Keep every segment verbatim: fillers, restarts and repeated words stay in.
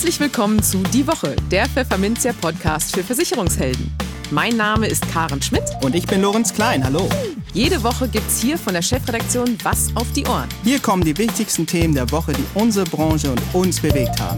Herzlich willkommen zu Die Woche, der Pfefferminzia-Podcast für Versicherungshelden. Mein Name ist Karen Schmidt. Und ich bin Lorenz Klein, hallo. Jede Woche gibt's hier von der Chefredaktion was auf die Ohren. Hier kommen die wichtigsten Themen der Woche, die unsere Branche und uns bewegt haben.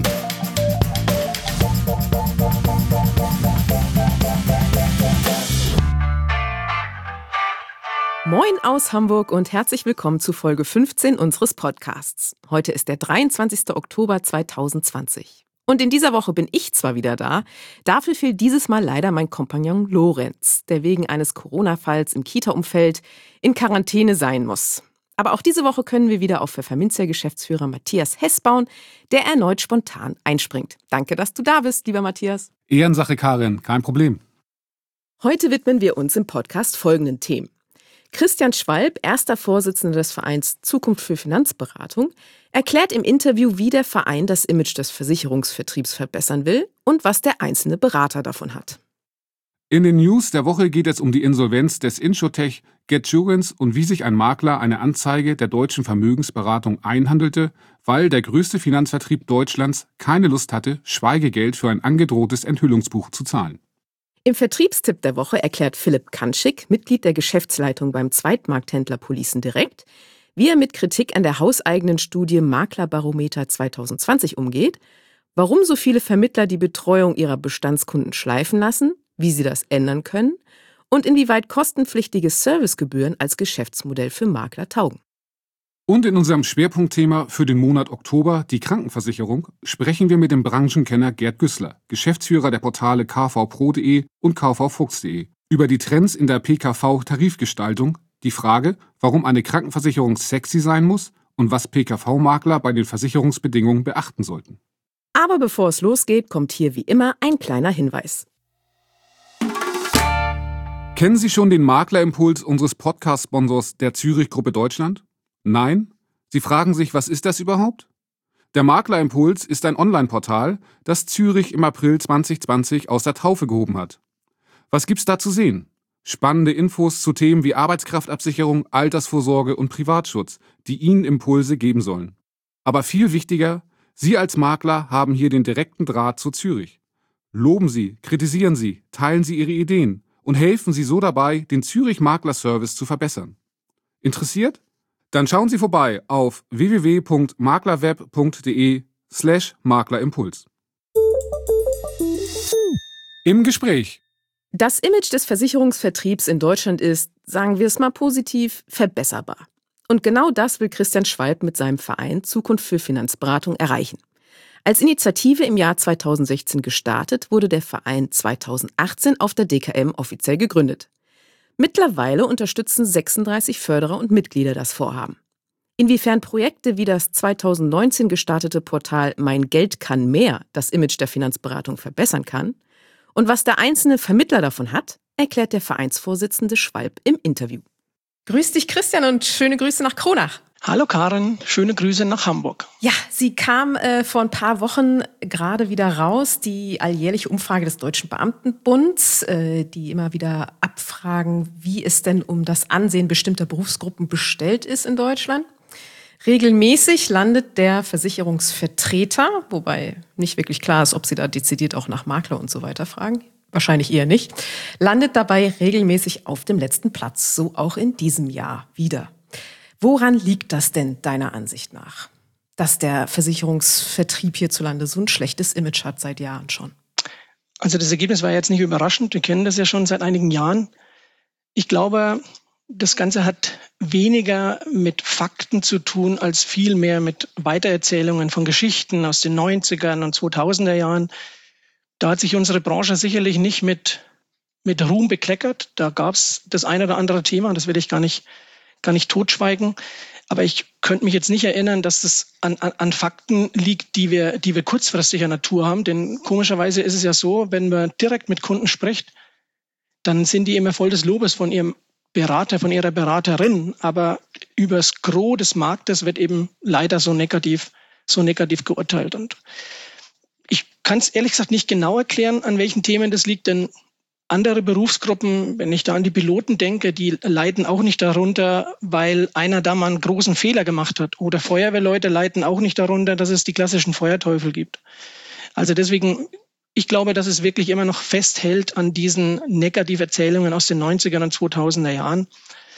Moin aus Hamburg und herzlich willkommen zu Folge fünfzehn unseres Podcasts. Heute ist der dreiundzwanzigster Oktober zweitausendzwanzig. Und in dieser Woche bin ich zwar wieder da, dafür fehlt dieses Mal leider mein Kompagnon Lorenz, der wegen eines Corona-Falls im Kita-Umfeld in Quarantäne sein muss. Aber auch diese Woche können wir wieder auf Pfefferminzia-Geschäftsführer Matthias Hess bauen, der erneut spontan einspringt. Danke, dass du da bist, lieber Matthias. Ehrensache, Karin, kein Problem. Heute widmen wir uns im Podcast folgenden Themen. Christian Schwalb, erster Vorsitzender des Vereins Zukunft für Finanzberatung, erklärt im Interview, wie der Verein das Image des Versicherungsvertriebs verbessern will und was der einzelne Berater davon hat. In den News der Woche geht es um die Insolvenz des Insurtech Getsurance und wie sich ein Makler eine Anzeige der deutschen Vermögensberatung einhandelte, weil der größte Finanzvertrieb Deutschlands keine Lust hatte, Schweigegeld für ein angedrohtes Enthüllungsbuch zu zahlen. Im Vertriebstipp der Woche erklärt Philipp Kanschik, Mitglied der Geschäftsleitung beim Zweitmarkthändler Policen Direkt, wie er mit Kritik an der hauseigenen Studie Maklerbarometer zwanzig zwanzig umgeht, warum so viele Vermittler die Betreuung ihrer Bestandskunden schleifen lassen, wie sie das ändern können und inwieweit kostenpflichtige Servicegebühren als Geschäftsmodell für Makler taugen. Und in unserem Schwerpunktthema für den Monat Oktober, die Krankenversicherung, sprechen wir mit dem Branchenkenner Gerd Güßler, Geschäftsführer der Portale k v pro punkt de und k v fuchs punkt de, über die Trends in der P K V-Tarifgestaltung, die Frage, warum eine Krankenversicherung sexy sein muss und was P K V-Makler bei den Versicherungsbedingungen beachten sollten. Aber bevor es losgeht, kommt hier wie immer ein kleiner Hinweis. Kennen Sie schon den Maklerimpuls unseres Podcast-Sponsors der Zürich-Gruppe Deutschland? Nein? Sie fragen sich, was ist das überhaupt? Der Maklerimpuls ist ein Online-Portal, das Zürich im April zwanzig zwanzig aus der Taufe gehoben hat. Was gibt's da zu sehen? Spannende Infos zu Themen wie Arbeitskraftabsicherung, Altersvorsorge und Privatschutz, die Ihnen Impulse geben sollen. Aber viel wichtiger, Sie als Makler haben hier den direkten Draht zu Zürich. Loben Sie, kritisieren Sie, teilen Sie Ihre Ideen und helfen Sie so dabei, den Zürich-Makler-Service zu verbessern. Interessiert? Dann schauen Sie vorbei auf w w w punkt maklerweb punkt de slash maklerimpuls. Im Gespräch. Das Image des Versicherungsvertriebs in Deutschland ist, sagen wir es mal positiv, verbesserbar. Und genau das will Christian Schwalb mit seinem Verein Zukunft für Finanzberatung erreichen. Als Initiative im Jahr zweitausendsechzehn gestartet, wurde der Verein zweitausendachtzehn auf der D K M offiziell gegründet. Mittlerweile unterstützen sechsunddreißig Förderer und Mitglieder das Vorhaben. Inwiefern Projekte wie das zweitausendneunzehn gestartete Portal Mein Geld kann mehr das Image der Finanzberatung verbessern kann und was der einzelne Vermittler davon hat, erklärt der Vereinsvorsitzende Schwalb im Interview. Grüß dich, Christian, und schöne Grüße nach Kronach. Hallo Karen, schöne Grüße nach Hamburg. Ja, sie kam äh, vor ein paar Wochen gerade wieder raus, die alljährliche Umfrage des Deutschen Beamtenbunds, äh, die immer wieder abfragen, wie es denn um das Ansehen bestimmter Berufsgruppen bestellt ist in Deutschland. Regelmäßig landet der Versicherungsvertreter, wobei nicht wirklich klar ist, ob sie da dezidiert auch nach Makler und so weiter fragen. Wahrscheinlich eher nicht. Landet dabei regelmäßig auf dem letzten Platz, so auch in diesem Jahr wieder. Woran liegt das denn deiner Ansicht nach, dass der Versicherungsvertrieb hierzulande so ein schlechtes Image hat seit Jahren schon? Also das Ergebnis war jetzt nicht überraschend. Wir kennen das ja schon seit einigen Jahren. Ich glaube, das Ganze hat weniger mit Fakten zu tun, als vielmehr mit Weitererzählungen von Geschichten aus den neunzigern und zweitausender Jahren. Da hat sich unsere Branche sicherlich nicht mit, mit Ruhm bekleckert. Da gab es das eine oder andere Thema, das will ich gar nicht gar nicht totschweigen. Aber ich könnte mich jetzt nicht erinnern, dass das an, an, an Fakten liegt, die wir, die wir kurzfristiger Natur haben. Denn komischerweise ist es ja so, wenn man direkt mit Kunden spricht, dann sind die immer voll des Lobes von ihrem Berater, von ihrer Beraterin. Aber übers Gros des Marktes wird eben leider so negativ, so negativ geurteilt. Und ich kann es ehrlich gesagt nicht genau erklären, an welchen Themen das liegt, denn andere Berufsgruppen, wenn ich da an die Piloten denke, die leiden auch nicht darunter, weil einer da mal einen großen Fehler gemacht hat. Oder Feuerwehrleute leiden auch nicht darunter, dass es die klassischen Feuerteufel gibt. Also deswegen, ich glaube, dass es wirklich immer noch festhält an diesen Negativerzählungen aus den neunziger und zweitausender Jahren.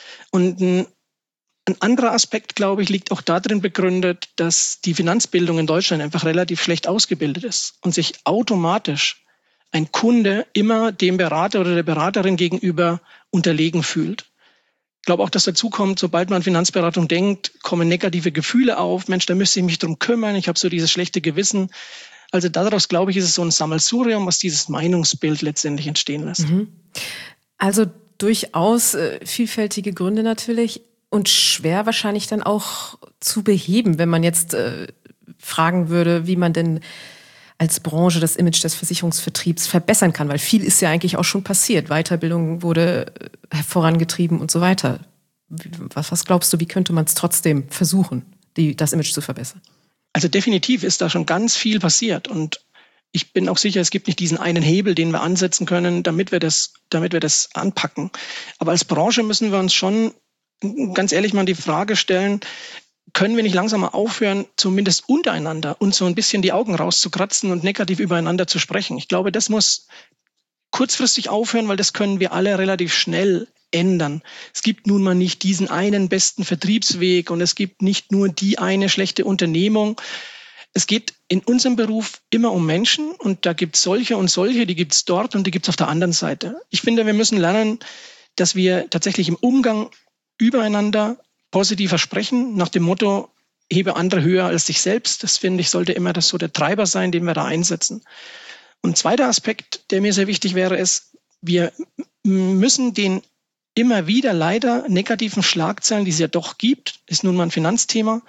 Und ein, ein anderer Aspekt, glaube ich, liegt auch darin begründet, dass die Finanzbildung in Deutschland einfach relativ schlecht ausgebildet ist und sich automatisch ein Kunde immer dem Berater oder der Beraterin gegenüber unterlegen fühlt. Ich glaube auch, dass dazu kommt, sobald man an Finanzberatung denkt, kommen negative Gefühle auf. Mensch, da müsste ich mich drum kümmern. Ich habe so dieses schlechte Gewissen. Also daraus, glaube ich, ist es so ein Sammelsurium, was dieses Meinungsbild letztendlich entstehen lässt. Mhm. Also durchaus äh, vielfältige Gründe natürlich und schwer wahrscheinlich dann auch zu beheben, wenn man jetzt äh, fragen würde, wie man denn als Branche das Image des Versicherungsvertriebs verbessern kann, weil viel ist ja eigentlich auch schon passiert. Weiterbildung wurde vorangetrieben und so weiter. Was, was glaubst du, wie könnte man es trotzdem versuchen, die, das Image zu verbessern? Also definitiv ist da schon ganz viel passiert und ich bin auch sicher, es gibt nicht diesen einen Hebel, den wir ansetzen können, damit wir das, damit wir das anpacken. Aber als Branche müssen wir uns schon ganz ehrlich mal die Frage stellen, können wir nicht langsam mal aufhören, zumindest untereinander uns so ein bisschen die Augen rauszukratzen und negativ übereinander zu sprechen? Ich glaube, das muss kurzfristig aufhören, weil das können wir alle relativ schnell ändern. Es gibt nun mal nicht diesen einen besten Vertriebsweg und es gibt nicht nur die eine schlechte Unternehmung. Es geht in unserem Beruf immer um Menschen und da gibt es solche und solche, die gibt es dort und die gibt es auf der anderen Seite. Ich finde, wir müssen lernen, dass wir tatsächlich im Umgang übereinander positiver sprechen, nach dem Motto, hebe andere höher als dich selbst. Das, finde ich, sollte immer das so der Treiber sein, den wir da einsetzen. Und ein zweiter Aspekt, der mir sehr wichtig wäre, ist, wir müssen den immer wieder leider negativen Schlagzeilen, die es ja doch gibt, ist nun mal ein Finanzthema,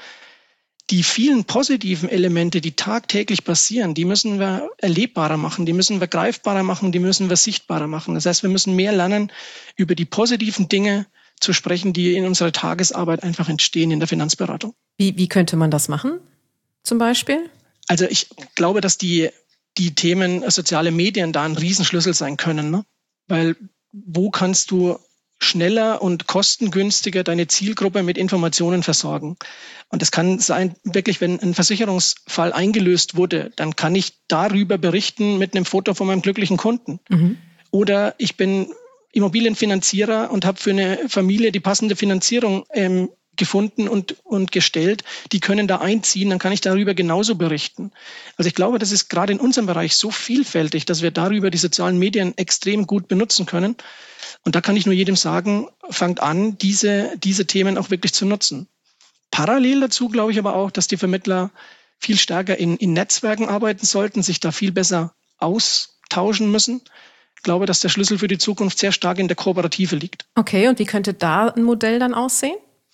die vielen positiven Elemente, die tagtäglich passieren, die müssen wir erlebbarer machen, die müssen wir greifbarer machen, die müssen wir sichtbarer machen. Das heißt, wir müssen mehr lernen, über die positiven Dinge zu sprechen, die in unserer Tagesarbeit einfach entstehen in der Finanzberatung. Wie, wie könnte man das machen, zum Beispiel? Also ich glaube, dass die, die Themen soziale Medien da ein Riesenschlüssel sein können, ne? Weil wo kannst du schneller und kostengünstiger deine Zielgruppe mit Informationen versorgen? Und das kann sein, wirklich, wenn ein Versicherungsfall eingelöst wurde, dann kann ich darüber berichten mit einem Foto von meinem glücklichen Kunden. Mhm. Oder ich bin Immobilienfinanzierer und habe für eine Familie die passende Finanzierung ähm, gefunden und, und gestellt. Die können da einziehen, dann kann ich darüber genauso berichten. Also ich glaube, das ist gerade in unserem Bereich so vielfältig, dass wir darüber die sozialen Medien extrem gut benutzen können. Und da kann ich nur jedem sagen, fangt an, diese, diese Themen auch wirklich zu nutzen. Parallel dazu glaube ich aber auch, dass die Vermittler viel stärker in, in Netzwerken arbeiten sollten, sich da viel besser austauschen müssen. Ich glaube, dass der Schlüssel für die Zukunft sehr stark in der Kooperative liegt. Okay, und wie könnte da ein Modell dann aussehen?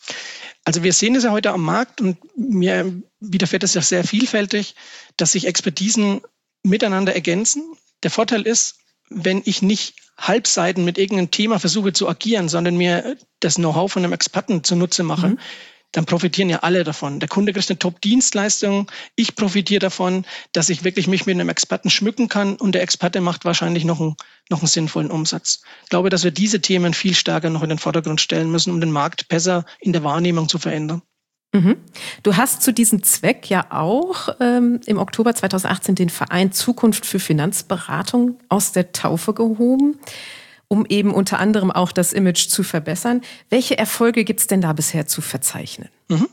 Also wir sehen es ja heute am Markt und mir widerfährt es ja sehr vielfältig, dass sich Expertisen miteinander ergänzen. Der Vorteil ist, wenn ich nicht Halbseiten mit irgendeinem Thema versuche zu agieren, sondern mir das Know-how von einem Experten zunutze mache, mhm. dann profitieren ja alle davon. Der Kunde kriegt eine Top-Dienstleistung. Ich profitiere davon, dass ich wirklich mich mit einem Experten schmücken kann und der Experte macht wahrscheinlich noch einen, noch einen sinnvollen Umsatz. Ich glaube, dass wir diese Themen viel stärker noch in den Vordergrund stellen müssen, um den Markt besser in der Wahrnehmung zu verändern. Mhm. Du hast zu diesem Zweck ja auch ähm, im Oktober zweitausendachtzehn den Verein Zukunft für Finanzberatung aus der Taufe gehoben, um eben unter anderem auch das Image zu verbessern. Welche Erfolge gibt es denn da bisher zu verzeichnen? Mhm.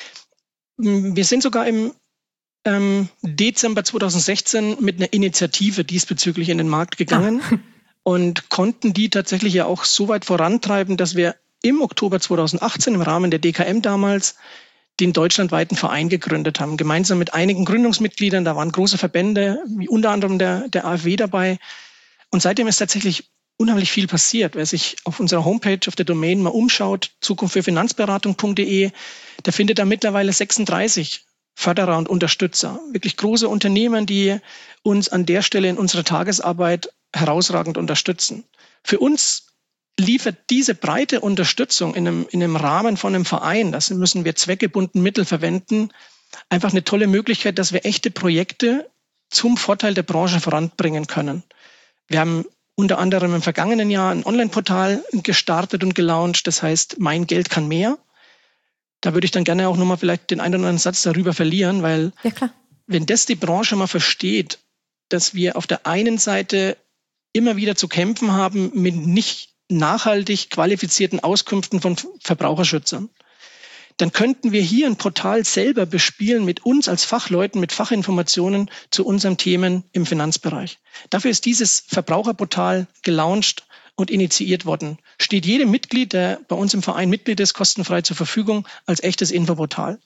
Wir sind sogar im ähm, Dezember zweitausendsechzehn mit einer Initiative diesbezüglich in den Markt gegangen ah. und konnten die tatsächlich ja auch so weit vorantreiben, dass wir im Oktober zweitausendachtzehn im Rahmen der D K M damals den deutschlandweiten Verein gegründet haben, gemeinsam mit einigen Gründungsmitgliedern. Da waren große Verbände, wie unter anderem der, der A F W dabei. Und seitdem ist tatsächlich unheimlich viel passiert. Wer sich auf unserer Homepage, auf der Domain mal umschaut, zukunft für finanzberatung punkt de, der findet da mittlerweile sechsunddreißig Förderer und Unterstützer. Wirklich große Unternehmen, die uns an der Stelle in unserer Tagesarbeit herausragend unterstützen. Für uns liefert diese breite Unterstützung in einem, in einem Rahmen von einem Verein, das müssen wir zweckgebunden Mittel verwenden, einfach eine tolle Möglichkeit, dass wir echte Projekte zum Vorteil der Branche voranbringen können. Wir haben unter anderem im vergangenen Jahr ein Online-Portal gestartet und gelauncht, das heißt Mein Geld kann mehr. Da würde ich dann gerne auch nochmal vielleicht den einen oder anderen Satz darüber verlieren, weil ja, klar. wenn das die Branche mal versteht, dass wir auf der einen Seite immer wieder zu kämpfen haben mit nicht nachhaltig qualifizierten Auskünften von Verbraucherschützern. Dann könnten wir hier ein Portal selber bespielen mit uns als Fachleuten, mit Fachinformationen zu unseren Themen im Finanzbereich. Dafür ist dieses Verbraucherportal gelauncht und initiiert worden. Steht jedem Mitglied, der bei uns im Verein Mitglied ist, kostenfrei zur Verfügung als echtes Infoportal.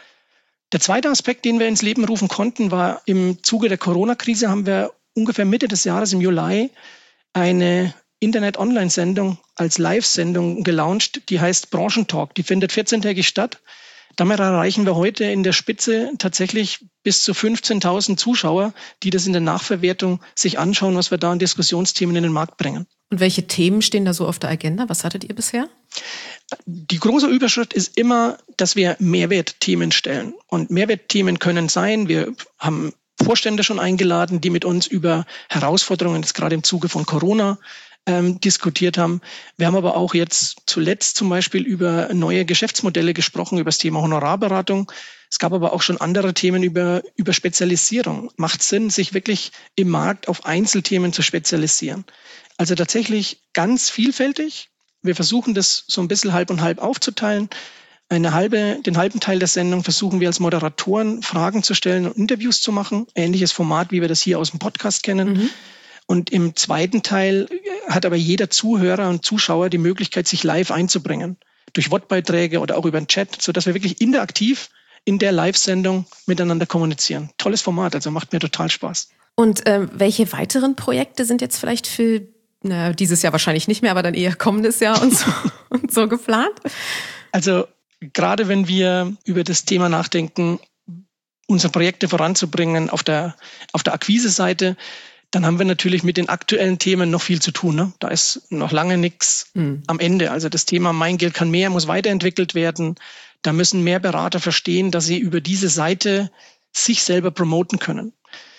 Der zweite Aspekt, den wir ins Leben rufen konnten, war im Zuge der Corona-Krise haben wir ungefähr Mitte des Jahres im Juli eine Internet-Online-Sendung als Live-Sendung gelauncht, die heißt Branchentalk. Die findet vierzehntägig statt. Damit erreichen wir heute in der Spitze tatsächlich bis zu fünfzehntausend Zuschauer, die das in der Nachverwertung sich anschauen, was wir da an Diskussionsthemen in den Markt bringen. Und welche Themen stehen da so auf der Agenda? Was hattet ihr bisher? Die große Überschrift ist immer, dass wir Mehrwertthemen stellen. Und Mehrwertthemen können sein, wir haben Vorstände schon eingeladen, die mit uns über Herausforderungen, jetzt gerade im Zuge von Corona, ähm, diskutiert haben. Wir haben aber auch jetzt zuletzt zum Beispiel über neue Geschäftsmodelle gesprochen, über das Thema Honorarberatung. Es gab aber auch schon andere Themen über, über Spezialisierung. Macht Sinn, sich wirklich im Markt auf Einzelthemen zu spezialisieren. Also tatsächlich ganz vielfältig. Wir versuchen das so ein bisschen halb und halb aufzuteilen. Eine halbe, den halben Teil der Sendung versuchen wir als Moderatoren Fragen zu stellen und Interviews zu machen. Ähnliches Format, wie wir das hier aus dem Podcast kennen. Mhm. Und im zweiten Teil hat aber jeder Zuhörer und Zuschauer die Möglichkeit, sich live einzubringen. Durch Wortbeiträge oder auch über den Chat, sodass wir wirklich interaktiv in der Live-Sendung miteinander kommunizieren. Tolles Format, also macht mir total Spaß. Und äh, welche weiteren Projekte sind jetzt vielleicht für na, dieses Jahr wahrscheinlich nicht mehr, aber dann eher kommendes Jahr und so, und so geplant? Also gerade wenn wir über das Thema nachdenken, unsere Projekte voranzubringen auf der, auf der Akquise-Seite, dann haben wir natürlich mit den aktuellen Themen noch viel zu tun. Ne? Da ist noch lange nichts mhm. am Ende. Also das Thema Mein Geld kann mehr muss weiterentwickelt werden. Da müssen mehr Berater verstehen, dass sie über diese Seite sich selber promoten können.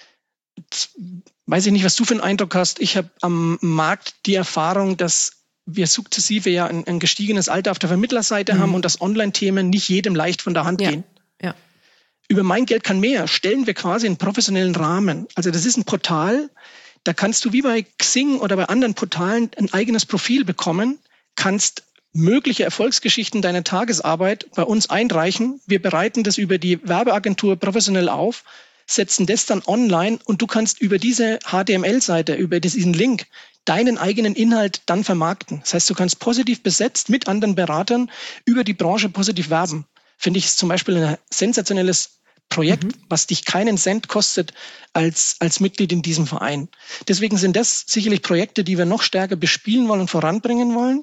Jetzt weiß ich nicht, was du für einen Eindruck hast. Ich habe am Markt die Erfahrung, dass wir sukzessive ja ein, ein gestiegenes Alter auf der Vermittlerseite mhm. haben und dass Online-Themen nicht jedem leicht von der Hand ja. gehen. Ja. Über Mein Geld kann mehr stellen wir quasi einen professionellen Rahmen. Also das ist ein Portal, da kannst du wie bei Xing oder bei anderen Portalen ein eigenes Profil bekommen, kannst mögliche Erfolgsgeschichten deiner Tagesarbeit bei uns einreichen. Wir bereiten das über die Werbeagentur professionell auf, setzen das dann online und du kannst über diese H T M L-Seite, über diesen Link, deinen eigenen Inhalt dann vermarkten. Das heißt, du kannst positiv besetzt mit anderen Beratern über die Branche positiv werben. Finde ich ist zum Beispiel ein sensationelles Projekt, mhm. was dich keinen Cent kostet als, als Mitglied in diesem Verein. Deswegen sind das sicherlich Projekte, die wir noch stärker bespielen wollen und voranbringen wollen.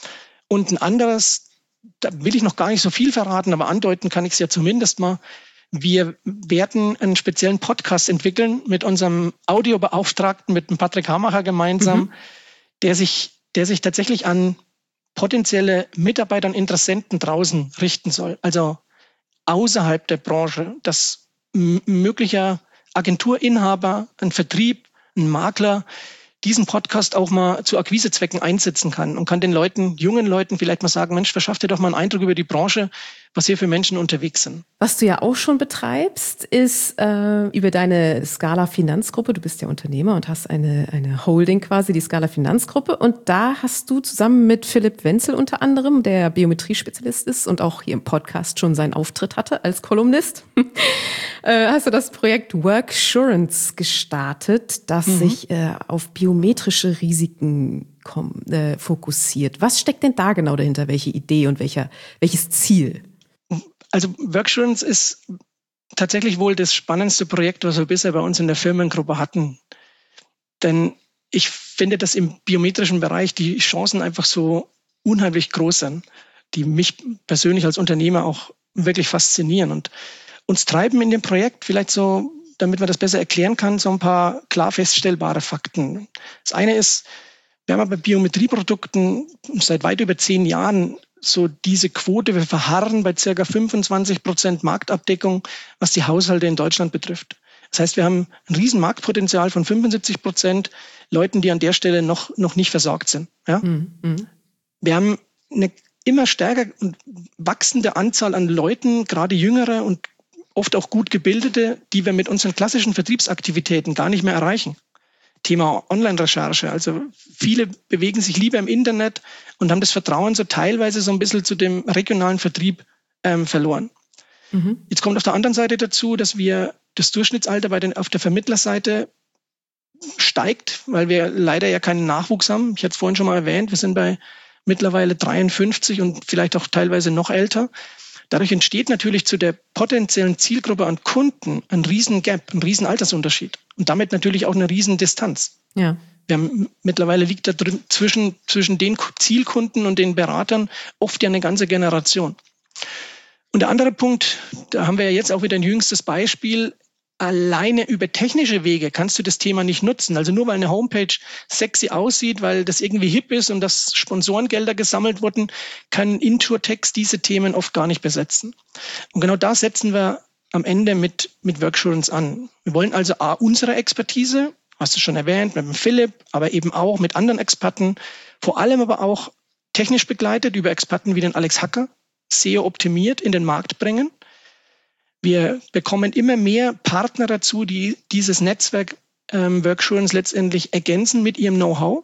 Und ein anderes, da will ich noch gar nicht so viel verraten, aber andeuten kann ich es ja zumindest mal. Wir werden einen speziellen Podcast entwickeln mit unserem Audiobeauftragten, mit dem Patrick Hamacher gemeinsam, mhm. der sich, der sich tatsächlich an potenzielle Mitarbeiter und Interessenten draußen richten soll. Also außerhalb der Branche, dass ein möglicher Agenturinhaber, ein Vertrieb, ein Makler diesen Podcast auch mal zu Akquisezwecken einsetzen kann und kann den Leuten, jungen Leuten vielleicht mal sagen, Mensch, verschaff dir doch mal einen Eindruck über die Branche, was hier für Menschen unterwegs sind. Was du ja auch schon betreibst, ist äh, über deine Scala Finanzgruppe. Du bist ja Unternehmer und hast eine, eine Holding quasi, die Scala Finanzgruppe. Und da hast du zusammen mit Philipp Wenzel unter anderem, der Biometrie-Spezialist ist und auch hier im Podcast schon seinen Auftritt hatte als Kolumnist, äh, hast du das Projekt Worksurance gestartet, das mhm. sich äh, auf biometrische Risiken kom- äh, fokussiert. Was steckt denn da genau dahinter? Welche Idee und welcher, welches Ziel? Also Worksurance ist tatsächlich wohl das spannendste Projekt, was wir bisher bei uns in der Firmengruppe hatten. Denn ich finde, dass im biometrischen Bereich die Chancen einfach so unheimlich groß sind, die mich persönlich als Unternehmer auch wirklich faszinieren. Und uns treiben in dem Projekt vielleicht so, damit man das besser erklären kann, so ein paar klar feststellbare Fakten. Das eine ist, wir haben bei Biometrieprodukten seit weit über zehn Jahren so diese Quote, wir verharren bei circa fünfundzwanzig Prozent Marktabdeckung, was die Haushalte in Deutschland betrifft. Das heißt, wir haben ein riesen Marktpotenzial von fünfundsiebzig Prozent Leuten, die an der Stelle noch, noch nicht versorgt sind. Ja? Mhm. Wir haben eine immer stärker und wachsende Anzahl an Leuten, gerade jüngere und oft auch gut gebildete, die wir mit unseren klassischen Vertriebsaktivitäten gar nicht mehr erreichen. Thema Online-Recherche. Also viele bewegen sich lieber im Internet und haben das Vertrauen so teilweise so ein bisschen zu dem regionalen Vertrieb ähm, verloren. Mhm. Jetzt kommt auf der anderen Seite dazu, dass wir das Durchschnittsalter bei den, auf der Vermittlerseite steigt, weil wir leider ja keinen Nachwuchs haben. Ich hatte es vorhin schon mal erwähnt, wir sind bei mittlerweile dreiundfünfzig und vielleicht auch teilweise noch älter. Dadurch entsteht natürlich zu der potenziellen Zielgruppe an Kunden ein riesen Gap, ein riesen Altersunterschied und damit natürlich auch eine riesen Distanz. Ja. Wir haben, mittlerweile liegt da drin, zwischen, zwischen den Zielkunden und den Beratern oft ja eine ganze Generation. Und der andere Punkt, da haben wir ja jetzt auch wieder ein jüngstes Beispiel, alleine über technische Wege kannst du das Thema nicht nutzen. Also nur weil eine Homepage sexy aussieht, weil das irgendwie hip ist und dass Sponsorengelder gesammelt wurden, kann Insurtechs diese Themen oft gar nicht besetzen. Und genau da setzen wir am Ende mit, mit Worksurance an. Wir wollen also A, unsere Expertise, hast du schon erwähnt, mit dem Philipp, aber eben auch mit anderen Experten, vor allem aber auch technisch begleitet über Experten wie den Alex Hacker, S E O optimiert in den Markt bringen. Wir bekommen immer mehr Partner dazu, die dieses Netzwerk ähm, Worksurance letztendlich ergänzen mit ihrem Know-how.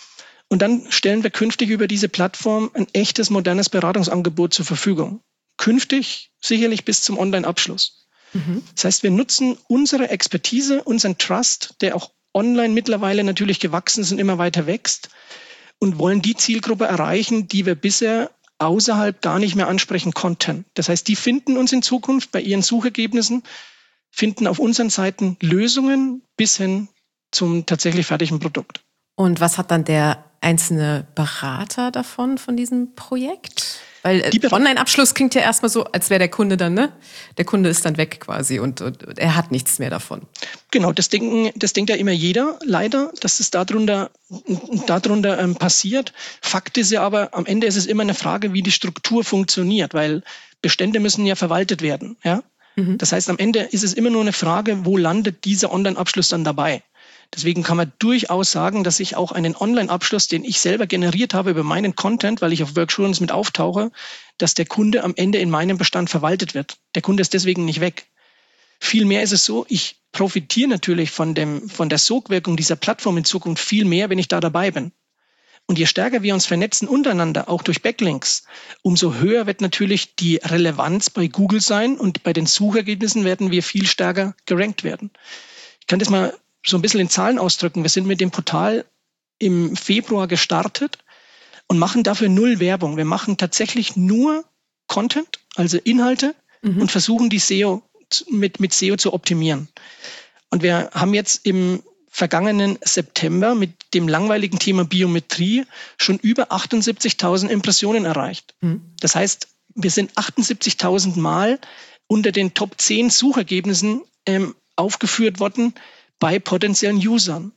Und dann stellen wir künftig über diese Plattform ein echtes, modernes Beratungsangebot zur Verfügung. Künftig sicherlich bis zum Online-Abschluss. Mhm. Das heißt, wir nutzen unsere Expertise, unseren Trust, der auch online mittlerweile natürlich gewachsen ist und immer weiter wächst, und wollen die Zielgruppe erreichen, die wir bisher außerhalb gar nicht mehr ansprechen konnten. Das heißt, die finden uns in Zukunft bei ihren Suchergebnissen, finden auf unseren Seiten Lösungen bis hin zum tatsächlich fertigen Produkt. Und was hat dann der einzelne Berater davon, von diesem Projekt? Weil äh, Online-Abschluss klingt ja erstmal so, als wäre der Kunde dann, ne? Der Kunde ist dann weg quasi und, und er hat nichts mehr davon. Genau, das denken, das denkt ja immer jeder, leider, dass es darunter, darunter ähm, passiert. Fakt ist ja aber, am Ende ist es immer eine Frage, wie die Struktur funktioniert, weil Bestände müssen ja verwaltet werden, ja? Mhm. Das heißt, am Ende ist es immer nur eine Frage, wo landet dieser Online-Abschluss dann dabei? Deswegen kann man durchaus sagen, dass ich auch einen Online-Abschluss, den ich selber generiert habe über meinen Content, weil ich auf Worksurance mit auftauche, dass der Kunde am Ende in meinem Bestand verwaltet wird. Der Kunde ist deswegen nicht weg. Vielmehr ist es so, ich profitiere natürlich von dem, von der Sogwirkung dieser Plattform in Zukunft viel mehr, wenn ich da dabei bin. Und je stärker wir uns vernetzen untereinander, auch durch Backlinks, umso höher wird natürlich die Relevanz bei Google sein und bei den Suchergebnissen werden wir viel stärker gerankt werden. Ich kann das mal so ein bisschen in Zahlen ausdrücken. Wir sind mit dem Portal im Februar gestartet und machen dafür null Werbung. Wir machen tatsächlich nur Content, also Inhalte, mhm. und versuchen die S E O mit, mit S E O zu optimieren. Und wir haben jetzt im vergangenen September mit dem langweiligen Thema Biometrie schon über achtundsiebzigtausend Impressionen erreicht. Mhm. Das heißt, wir sind achtundsiebzigtausend Mal unter den Top zehn Suchergebnissen ähm, aufgeführt worden bei potenziellen Usern.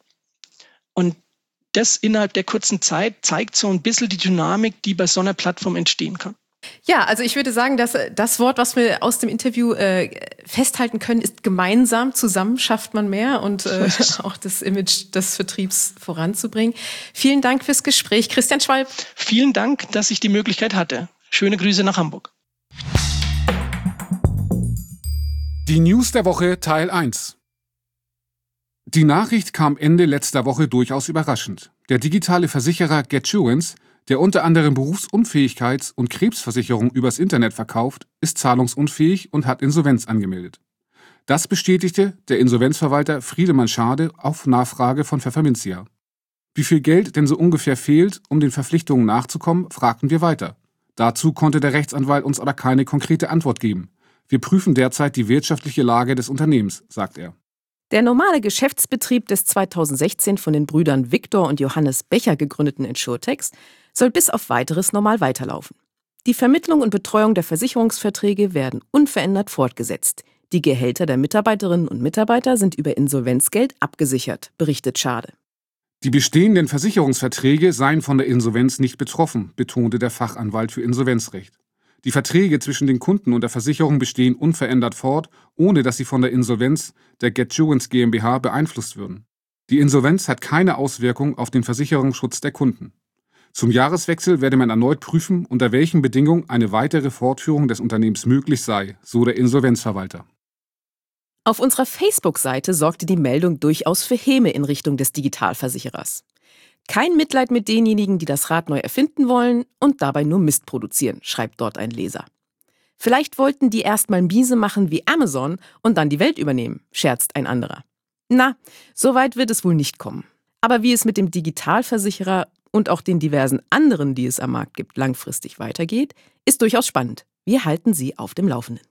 Und das innerhalb der kurzen Zeit zeigt so ein bisschen die Dynamik, die bei so einer Plattform entstehen kann. Ja, also ich würde sagen, dass das Wort, was wir aus dem Interview äh, festhalten können, ist gemeinsam. Zusammen schafft man mehr und äh, auch das Image des Vertriebs voranzubringen. Vielen Dank fürs Gespräch, Christian Schwalb. Vielen Dank, dass ich die Möglichkeit hatte. Schöne Grüße nach Hamburg. Die News der Woche Teil eins. Die Nachricht kam Ende letzter Woche durchaus überraschend. Der digitale Versicherer Getsurance, der unter anderem Berufsunfähigkeits- und Krebsversicherungen übers Internet verkauft, ist zahlungsunfähig und hat Insolvenz angemeldet. Das bestätigte der Insolvenzverwalter Friedemann Schade auf Nachfrage von Pfefferminzia. Wie viel Geld denn so ungefähr fehlt, um den Verpflichtungen nachzukommen, fragten wir weiter. Dazu konnte der Rechtsanwalt uns aber keine konkrete Antwort geben. Wir prüfen derzeit die wirtschaftliche Lage des Unternehmens, sagt er. Der normale Geschäftsbetrieb des zweitausendsechzehn von den Brüdern Viktor und Johannes Becher gegründeten Insurtechs soll bis auf Weiteres normal weiterlaufen. Die Vermittlung und Betreuung der Versicherungsverträge werden unverändert fortgesetzt. Die Gehälter der Mitarbeiterinnen und Mitarbeiter sind über Insolvenzgeld abgesichert, berichtet Schade. Die bestehenden Versicherungsverträge seien von der Insolvenz nicht betroffen, betonte der Fachanwalt für Insolvenzrecht. Die Verträge zwischen den Kunden und der Versicherung bestehen unverändert fort, ohne dass sie von der Insolvenz der Getsurance GmbH beeinflusst würden. Die Insolvenz hat keine Auswirkung auf den Versicherungsschutz der Kunden. Zum Jahreswechsel werde man erneut prüfen, unter welchen Bedingungen eine weitere Fortführung des Unternehmens möglich sei, so der Insolvenzverwalter. Auf unserer Facebook-Seite sorgte die Meldung durchaus für Häme in Richtung des Digitalversicherers. Kein Mitleid mit denjenigen, die das Rad neu erfinden wollen und dabei nur Mist produzieren, schreibt dort ein Leser. Vielleicht wollten die erst mal miese machen wie Amazon und dann die Welt übernehmen, scherzt ein anderer. Na, so weit wird es wohl nicht kommen. Aber wie es mit dem Digitalversicherer und auch den diversen anderen, die es am Markt gibt, langfristig weitergeht, ist durchaus spannend. Wir halten Sie auf dem Laufenden.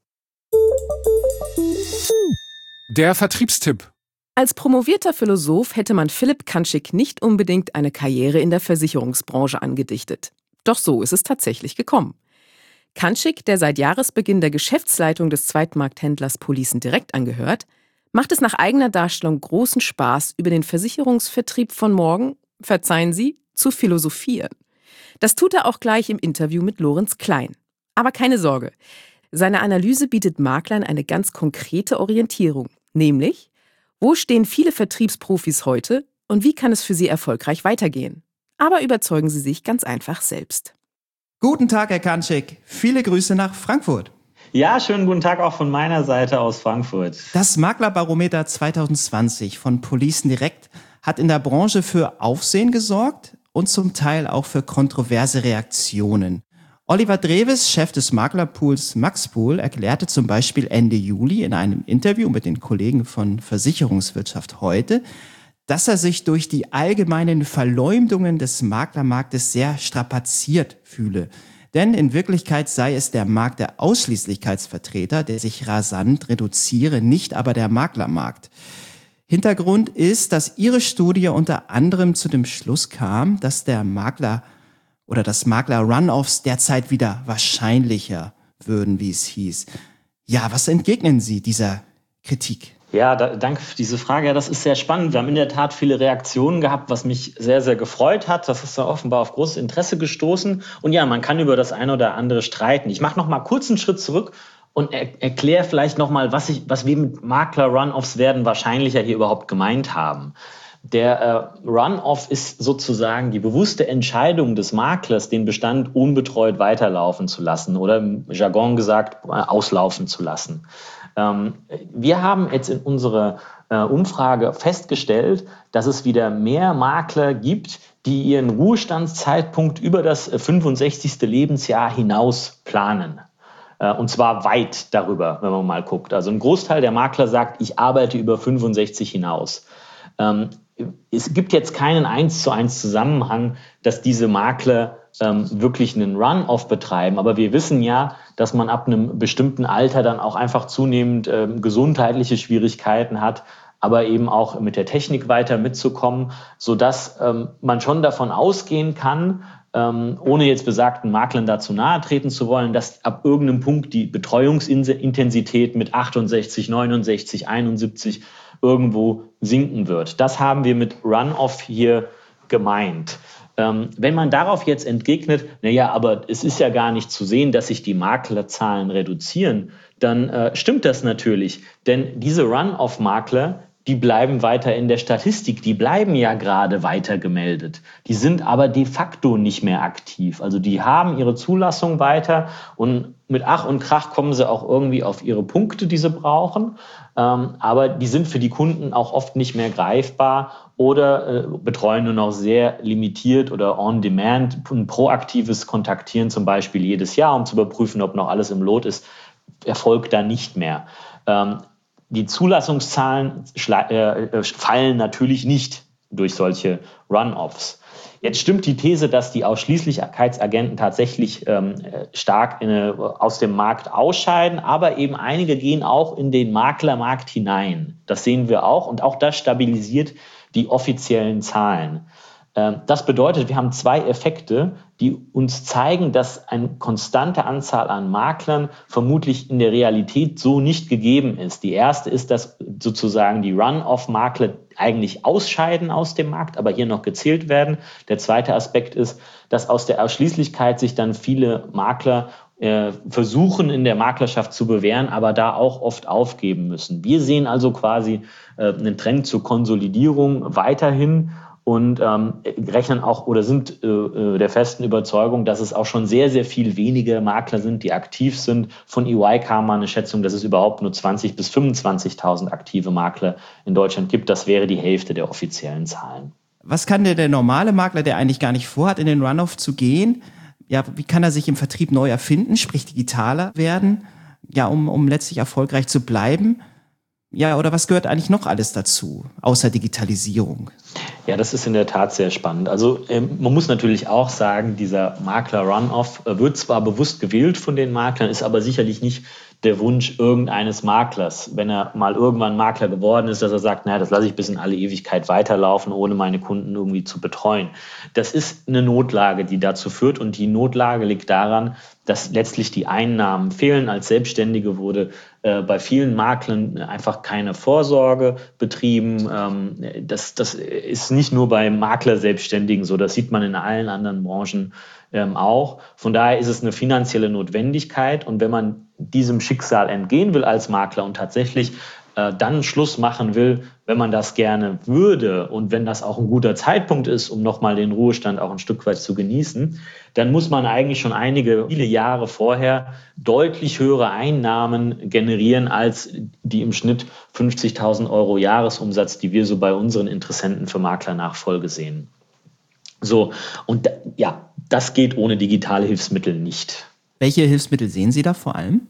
Der Vertriebstipp. Als promovierter Philosoph hätte man Philipp Kanczyk nicht unbedingt eine Karriere in der Versicherungsbranche angedichtet. Doch so ist es tatsächlich gekommen. Kanczyk, der seit Jahresbeginn der Geschäftsleitung des Zweitmarkthändlers Policen Direkt angehört, macht es nach eigener Darstellung großen Spaß, über den Versicherungsvertrieb von morgen, verzeihen Sie, zu philosophieren. Das tut er auch gleich im Interview mit Lorenz Klein. Aber keine Sorge, seine Analyse bietet Maklern eine ganz konkrete Orientierung, nämlich, wo stehen viele Vertriebsprofis heute und wie kann es für sie erfolgreich weitergehen? Aber überzeugen Sie sich ganz einfach selbst. Guten Tag, Herr Kanczyk. Viele Grüße nach Frankfurt. Ja, schönen guten Tag auch von meiner Seite aus Frankfurt. Das Maklerbarometer zwanzig zwanzig von Policen Direkt hat in der Branche für Aufsehen gesorgt und zum Teil auch für kontroverse Reaktionen. Oliver Drewes, Chef des Maklerpools Maxpool, erklärte zum Beispiel Ende Juli in einem Interview mit den Kollegen von Versicherungswirtschaft heute, dass er sich durch die allgemeinen Verleumdungen des Maklermarktes sehr strapaziert fühle. Denn in Wirklichkeit sei es der Markt der Ausschließlichkeitsvertreter, der sich rasant reduziere, nicht aber der Maklermarkt. Hintergrund ist, dass ihre Studie unter anderem zu dem Schluss kam, dass der Makler oder das Makler-Run-Offs derzeit wieder wahrscheinlicher würden, wie es hieß. Ja, was entgegnen Sie dieser Kritik? Ja, da, danke für diese Frage. Ja, das ist sehr spannend. Wir haben in der Tat viele Reaktionen gehabt, was mich sehr, sehr gefreut hat. Das ist da offenbar auf großes Interesse gestoßen. Und ja, man kann über das eine oder andere streiten. Ich mache noch mal kurz einen Schritt zurück und er, erkläre vielleicht noch mal, was, ich, was wir mit Makler-Run-Offs werden wahrscheinlicher hier überhaupt gemeint haben. Der äh, Run-Off ist sozusagen die bewusste Entscheidung des Maklers, den Bestand unbetreut weiterlaufen zu lassen oder im Jargon gesagt, äh, auslaufen zu lassen. Ähm, wir haben jetzt in unserer äh, Umfrage festgestellt, dass es wieder mehr Makler gibt, die ihren Ruhestandszeitpunkt über das fünfundsechzigste Lebensjahr hinaus planen. Äh, und zwar weit darüber, wenn man mal guckt. Also ein Großteil der Makler sagt, ich arbeite über fünfundsechzig hinaus. Ähm, Es gibt jetzt keinen eins zu eins Zusammenhang, dass diese Makler ähm, wirklich einen Run-Off betreiben. Aber wir wissen ja, dass man ab einem bestimmten Alter dann auch einfach zunehmend ähm, gesundheitliche Schwierigkeiten hat, aber eben auch mit der Technik weiter mitzukommen, sodass ähm, man schon davon ausgehen kann, ähm, ohne jetzt besagten Maklern dazu nahe treten zu wollen, dass ab irgendeinem Punkt die Betreuungsintensität mit achtundsechzig, neunundsechzig, einundsiebzig irgendwo sinken wird. Das haben wir mit Run-Off hier gemeint. Ähm, wenn man darauf jetzt entgegnet, naja, aber es ist ja gar nicht zu sehen, dass sich die Maklerzahlen reduzieren, dann äh, stimmt das natürlich. Denn diese Run-Off-Makler, die bleiben weiter in der Statistik, die bleiben ja gerade weiter gemeldet. Die sind aber de facto nicht mehr aktiv. Also die haben ihre Zulassung weiter und mit Ach und Krach kommen sie auch irgendwie auf ihre Punkte, die sie brauchen. Ähm, aber die sind für die Kunden auch oft nicht mehr greifbar oder äh, betreuen nur noch sehr limitiert oder on demand. Ein proaktives Kontaktieren zum Beispiel jedes Jahr, um zu überprüfen, ob noch alles im Lot ist, erfolgt da nicht mehr. Ähm, Die Zulassungszahlen äh, fallen natürlich nicht durch solche Run-Offs. Jetzt stimmt die These, dass die Ausschließlichkeitsagenten tatsächlich ähm, stark in, äh, aus dem Markt ausscheiden, aber eben einige gehen auch in den Maklermarkt hinein. Das sehen wir auch und auch das stabilisiert die offiziellen Zahlen. Das bedeutet, wir haben zwei Effekte, die uns zeigen, dass eine konstante Anzahl an Maklern vermutlich in der Realität so nicht gegeben ist. Die erste ist, dass sozusagen die Run-Off-Makler eigentlich ausscheiden aus dem Markt, aber hier noch gezählt werden. Der zweite Aspekt ist, dass aus der Ausschließlichkeit sich dann viele Makler äh, versuchen, in der Maklerschaft zu bewähren, aber da auch oft aufgeben müssen. Wir sehen also quasi äh, einen Trend zur Konsolidierung weiterhin. und ähm, rechnen auch oder sind äh, der festen Überzeugung, dass es auch schon sehr, sehr viel weniger Makler sind, die aktiv sind. Von E Y kam mal eine Schätzung, dass es überhaupt nur zwanzigtausend bis fünfundzwanzigtausend aktive Makler in Deutschland gibt. Das wäre die Hälfte der offiziellen Zahlen. Was kann der, der normale Makler, der eigentlich gar nicht vorhat, in den Runoff zu gehen? Ja, wie kann er sich im Vertrieb neu erfinden, sprich digitaler werden, ja, um, um letztlich erfolgreich zu bleiben? Ja, oder was gehört eigentlich noch alles dazu, außer Digitalisierung? Ja, das ist in der Tat sehr spannend. Also ähm, man muss natürlich auch sagen, dieser Makler-Runoff äh, wird zwar bewusst gewählt von den Maklern, ist aber sicherlich nicht der Wunsch irgendeines Maklers, wenn er mal irgendwann Makler geworden ist, dass er sagt, naja, das lasse ich bis in alle Ewigkeit weiterlaufen, ohne meine Kunden irgendwie zu betreuen. Das ist eine Notlage, die dazu führt, und die Notlage liegt daran, dass letztlich die Einnahmen fehlen. Als Selbstständige wurde äh, bei vielen Maklern einfach keine Vorsorge betrieben. Ähm, das, das ist nicht nur bei Makler-Selbstständigen so, das sieht man in allen anderen Branchen ähm, auch. Von daher ist es eine finanzielle Notwendigkeit, und wenn man diesem Schicksal entgehen will als Makler und tatsächlich äh, dann Schluss machen will, wenn man das gerne würde und wenn das auch ein guter Zeitpunkt ist, um nochmal den Ruhestand auch ein Stück weit zu genießen, dann muss man eigentlich schon einige, viele Jahre vorher deutlich höhere Einnahmen generieren als die im Schnitt fünfzigtausend Euro Jahresumsatz, die wir so bei unseren Interessenten für Maklernachfolge sehen. So, und ja, das geht ohne digitale Hilfsmittel nicht. Welche Hilfsmittel sehen Sie da vor allem?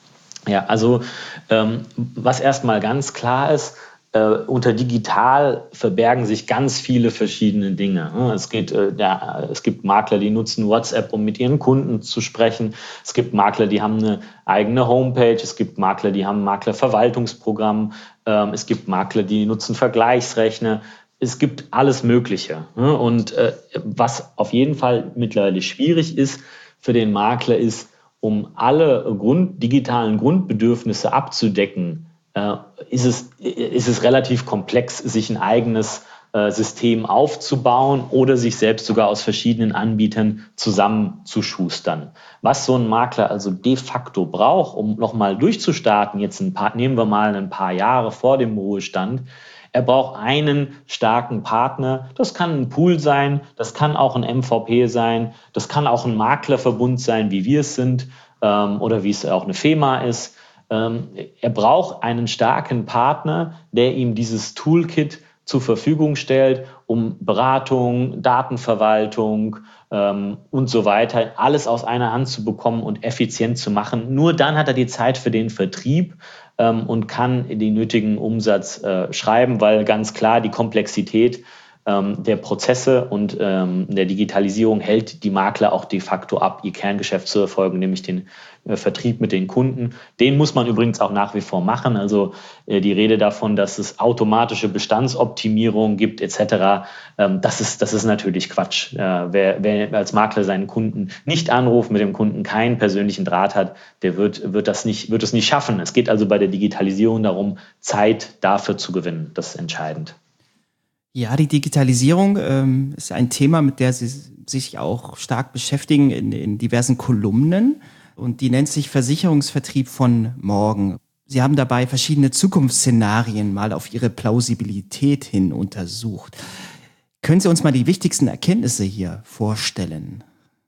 Ja, also ähm, was erstmal ganz klar ist, äh, unter digital verbergen sich ganz viele verschiedene Dinge. Es geht, äh, ja, es gibt Makler, die nutzen WhatsApp, um mit ihren Kunden zu sprechen. Es gibt Makler, die haben eine eigene Homepage. Es gibt Makler, die haben ein Maklerverwaltungsprogramm. Ähm, es gibt Makler, die nutzen Vergleichsrechner. Es gibt alles Mögliche. Und äh, was auf jeden Fall mittlerweile schwierig ist für den Makler ist, um alle Grund, digitalen Grundbedürfnisse abzudecken, äh, ist es, ist es relativ komplex, sich ein eigenes äh, System aufzubauen oder sich selbst sogar aus verschiedenen Anbietern zusammenzuschustern. Was so ein Makler also de facto braucht, um nochmal durchzustarten, jetzt ein paar, nehmen wir mal ein paar Jahre vor dem Ruhestand, er braucht einen starken Partner. Das kann ein Pool sein, das kann auch ein M V P sein, das kann auch ein Maklerverbund sein, wie wir es sind, ähm, oder wie es auch eine FEMA ist. Ähm, er braucht einen starken Partner, der ihm dieses Toolkit zur Verfügung stellt, um Beratung, Datenverwaltung ähm, und so weiter, alles aus einer Hand zu bekommen und effizient zu machen. Nur dann hat er die Zeit für den Vertrieb ähm, und kann den nötigen Umsatz äh, schreiben, weil ganz klar die Komplexität ähm, der Prozesse und ähm, der Digitalisierung hält die Makler auch de facto ab, ihr Kerngeschäft zu erfolgen, nämlich den äh, Vertrieb mit den Kunden. Den muss man übrigens auch nach wie vor machen. Also äh, die Rede davon, dass es automatische Bestandsoptimierung gibt et cetera, ähm, das ist, das ist natürlich Quatsch. Äh, wer, wer als Makler seinen Kunden nicht anruft, mit dem Kunden keinen persönlichen Draht hat, der wird, wird, das nicht, wird es nicht schaffen. Es geht also bei der Digitalisierung darum, Zeit dafür zu gewinnen. Das ist entscheidend. Ja, die Digitalisierung ähm, ist ein Thema, mit der Sie sich auch stark beschäftigen in, in diversen Kolumnen. Und die nennt sich Versicherungsvertrieb von morgen. Sie haben dabei verschiedene Zukunftsszenarien mal auf ihre Plausibilität hin untersucht. Können Sie uns mal die wichtigsten Erkenntnisse hier vorstellen?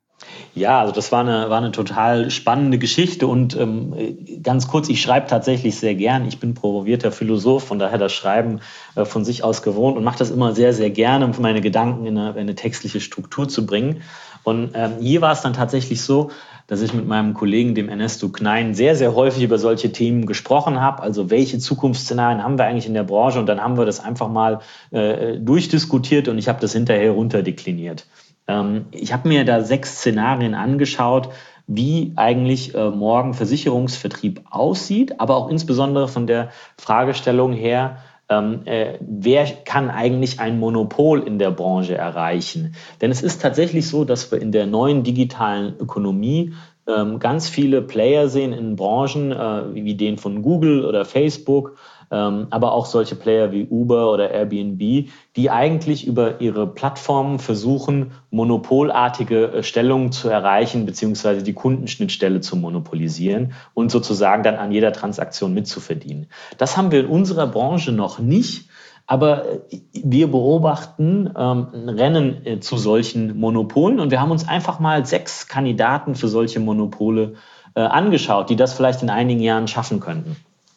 Ja, also das war eine, war eine total spannende Geschichte und ähm, ganz kurz, ich schreibe tatsächlich sehr gern. Ich bin promovierter Philosoph, von daher das Schreiben äh, von sich aus gewohnt und mache das immer sehr, sehr gerne, um meine Gedanken in eine, in eine textliche Struktur zu bringen. Und ähm, hier war es dann tatsächlich so, dass ich mit meinem Kollegen, dem Ernesto Knein, sehr, sehr häufig über solche Themen gesprochen habe. Also welche Zukunftsszenarien haben wir eigentlich in der Branche? Und dann haben wir das einfach mal äh, durchdiskutiert und ich habe das hinterher runterdekliniert. Ich habe mir da sechs Szenarien angeschaut, wie eigentlich äh, morgen Versicherungsvertrieb aussieht, aber auch insbesondere von der Fragestellung her, ähm, äh, wer kann eigentlich ein Monopol in der Branche erreichen? Denn es ist tatsächlich so, dass wir in der neuen digitalen Ökonomie ähm, ganz viele Player sehen in Branchen äh, wie den von Google oder Facebook, Ähm, aber auch solche Player wie Uber oder Airbnb, die eigentlich über ihre Plattformen versuchen, monopolartige äh, Stellungen zu erreichen, beziehungsweise die Kundenschnittstelle zu monopolisieren und sozusagen dann an jeder Transaktion mitzuverdienen. Das haben wir in unserer Branche noch nicht. Aber wir beobachten ähm, ein Rennen äh, zu solchen Monopolen und wir haben uns einfach mal sechs Kandidaten für solche Monopole äh, angeschaut, die das vielleicht in einigen Jahren schaffen könnten.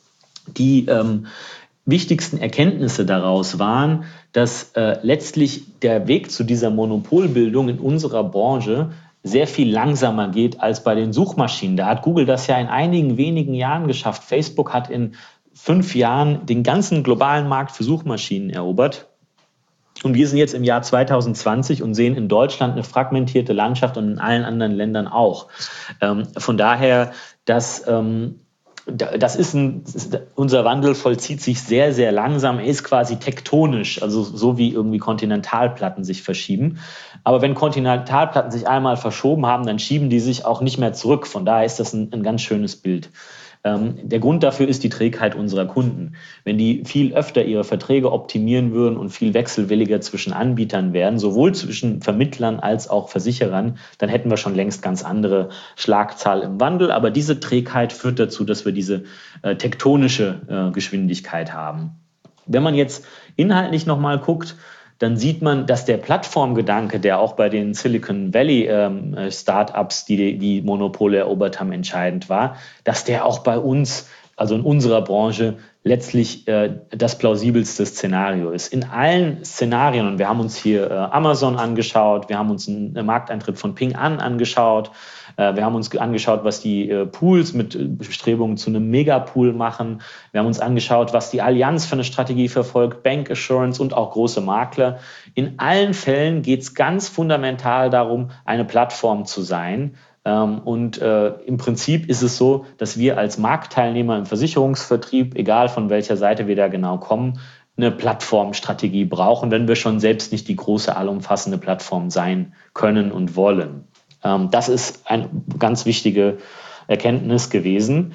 Die ähm, wichtigsten Erkenntnisse daraus waren, dass äh, letztlich der Weg zu dieser Monopolbildung in unserer Branche sehr viel langsamer geht als bei den Suchmaschinen. Da hat Google das ja in einigen wenigen Jahren geschafft. Facebook hat in fünf Jahren den ganzen globalen Markt für Suchmaschinen erobert. Und wir sind jetzt im Jahr zwanzig zwanzig und sehen in Deutschland eine fragmentierte Landschaft und in allen anderen Ländern auch. Ähm, von daher, dass ähm, das ist ein, unser Wandel vollzieht sich sehr, sehr langsam. Er ist quasi tektonisch, also so wie irgendwie Kontinentalplatten sich verschieben. Aber wenn Kontinentalplatten sich einmal verschoben haben, dann schieben die sich auch nicht mehr zurück. Von daher ist das ein, ein ganz schönes Bild. Ähm, der Grund dafür ist die Trägheit unserer Kunden. Wenn die viel öfter ihre Verträge optimieren würden und viel wechselwilliger zwischen Anbietern wären, sowohl zwischen Vermittlern als auch Versicherern, dann hätten wir schon längst ganz andere Schlagzahl im Wandel. Aber diese Trägheit führt dazu, dass wir diese äh, tektonische äh, Geschwindigkeit haben. Wenn man jetzt inhaltlich nochmal guckt, dann sieht man, dass der Plattformgedanke, der auch bei den Silicon Valley ähm, Startups, die die Monopole erobert haben, entscheidend war, dass der auch bei uns, also in unserer Branche, letztlich äh, das plausibelste Szenario ist. In allen Szenarien, und wir haben uns hier äh, Amazon angeschaut, wir haben uns einen, einen Markteintritt von Ping An angeschaut, äh, wir haben uns angeschaut, was die äh, Pools mit äh, Bestrebungen zu einem Megapool machen, wir haben uns angeschaut, was die Allianz für eine Strategie verfolgt, Bank Assurance und auch große Makler. In allen Fällen geht es ganz fundamental darum, eine Plattform zu sein. Ähm, und äh, im Prinzip ist es so, dass wir als Marktteilnehmer im Versicherungsvertrieb, egal von welcher Seite wir da genau kommen, eine Plattformstrategie brauchen, wenn wir schon selbst nicht die große, allumfassende Plattform sein können und wollen. Ähm, das ist eine ganz wichtige Erkenntnis gewesen.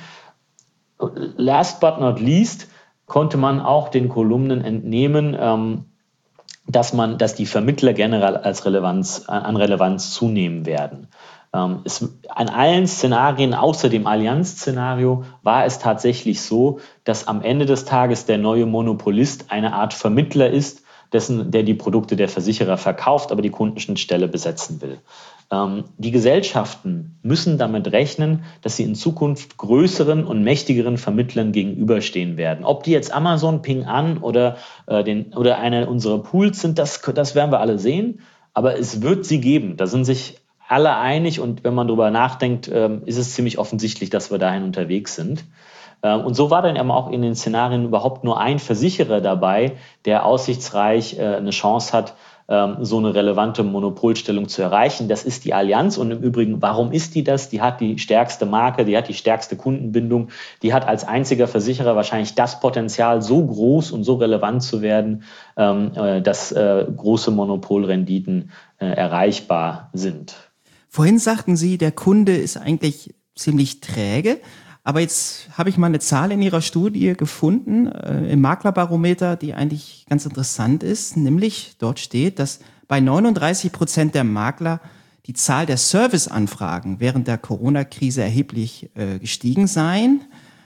Last but not least konnte man auch den Kolumnen entnehmen, ähm, dass man, dass die Vermittler generell als Relevanz, an Relevanz zunehmen werden. Es, an allen Szenarien außer dem Allianz-Szenario war es tatsächlich so, dass am Ende des Tages der neue Monopolist eine Art Vermittler ist, dessen, der die Produkte der Versicherer verkauft, aber die Kundenschnittstelle besetzen will. Ähm, die Gesellschaften müssen damit rechnen, dass sie in Zukunft größeren und mächtigeren Vermittlern gegenüberstehen werden. Ob die jetzt Amazon, Ping An oder, äh, den, oder eine unserer Pools sind, das, das werden wir alle sehen. Aber es wird sie geben. Da sind sich alle einig und wenn man darüber nachdenkt, ist es ziemlich offensichtlich, dass wir dahin unterwegs sind. Und so war dann eben auch in den Szenarien überhaupt nur ein Versicherer dabei, der aussichtsreich eine Chance hat, so eine relevante Monopolstellung zu erreichen. Das ist die Allianz und im Übrigen, warum ist die das? Die hat die stärkste Marke, die hat die stärkste Kundenbindung, die hat als einziger Versicherer wahrscheinlich das Potenzial, so groß und so relevant zu werden, dass große Monopolrenditen erreichbar sind. Vorhin sagten Sie, der Kunde ist eigentlich ziemlich träge, aber jetzt habe ich mal eine Zahl in Ihrer Studie gefunden, äh, im Maklerbarometer, die eigentlich ganz interessant ist, nämlich dort steht, dass bei neununddreißig Prozent der Makler die Zahl der Serviceanfragen während der Corona-Krise erheblich äh, gestiegen seien.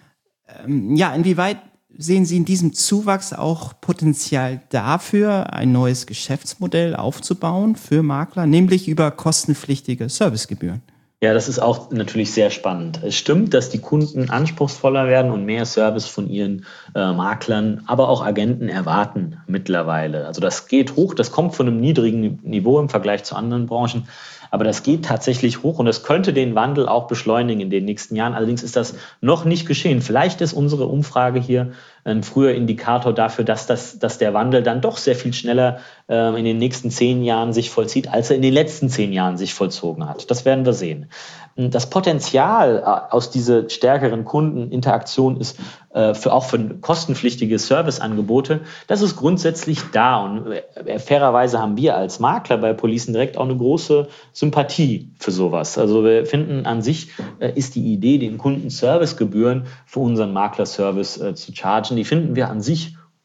Ähm, ja, inwieweit sehen Sie in diesem Zuwachs auch Potenzial dafür, ein neues Geschäftsmodell aufzubauen für Makler, nämlich über kostenpflichtige Servicegebühren? Ja, das ist auch natürlich sehr spannend. Es stimmt, dass die Kunden anspruchsvoller werden und mehr Service von ihren äh, Maklern, aber auch Agenten erwarten mittlerweile. Also das geht hoch, das kommt von einem niedrigen Niveau im Vergleich zu anderen Branchen. Aber das geht tatsächlich hoch und das könnte den Wandel auch beschleunigen in den nächsten Jahren. Allerdings ist das noch nicht geschehen. Vielleicht ist unsere Umfrage hier ein früher Indikator dafür, dass, das, dass der Wandel dann doch sehr viel schneller äh, in den nächsten zehn Jahren sich vollzieht, als er in den letzten zehn Jahren sich vollzogen hat. Das werden wir sehen. Das Potenzial aus dieser stärkeren Kundeninteraktion ist äh, für auch für kostenpflichtige Serviceangebote, das ist grundsätzlich da. Und äh, fairerweise haben wir als Makler bei Policen Direct auch eine große Sympathie für sowas. Also wir finden an sich äh, ist die Idee, den Kunden Servicegebühren für unseren Maklerservice äh, zu chargen, die finden wir an sich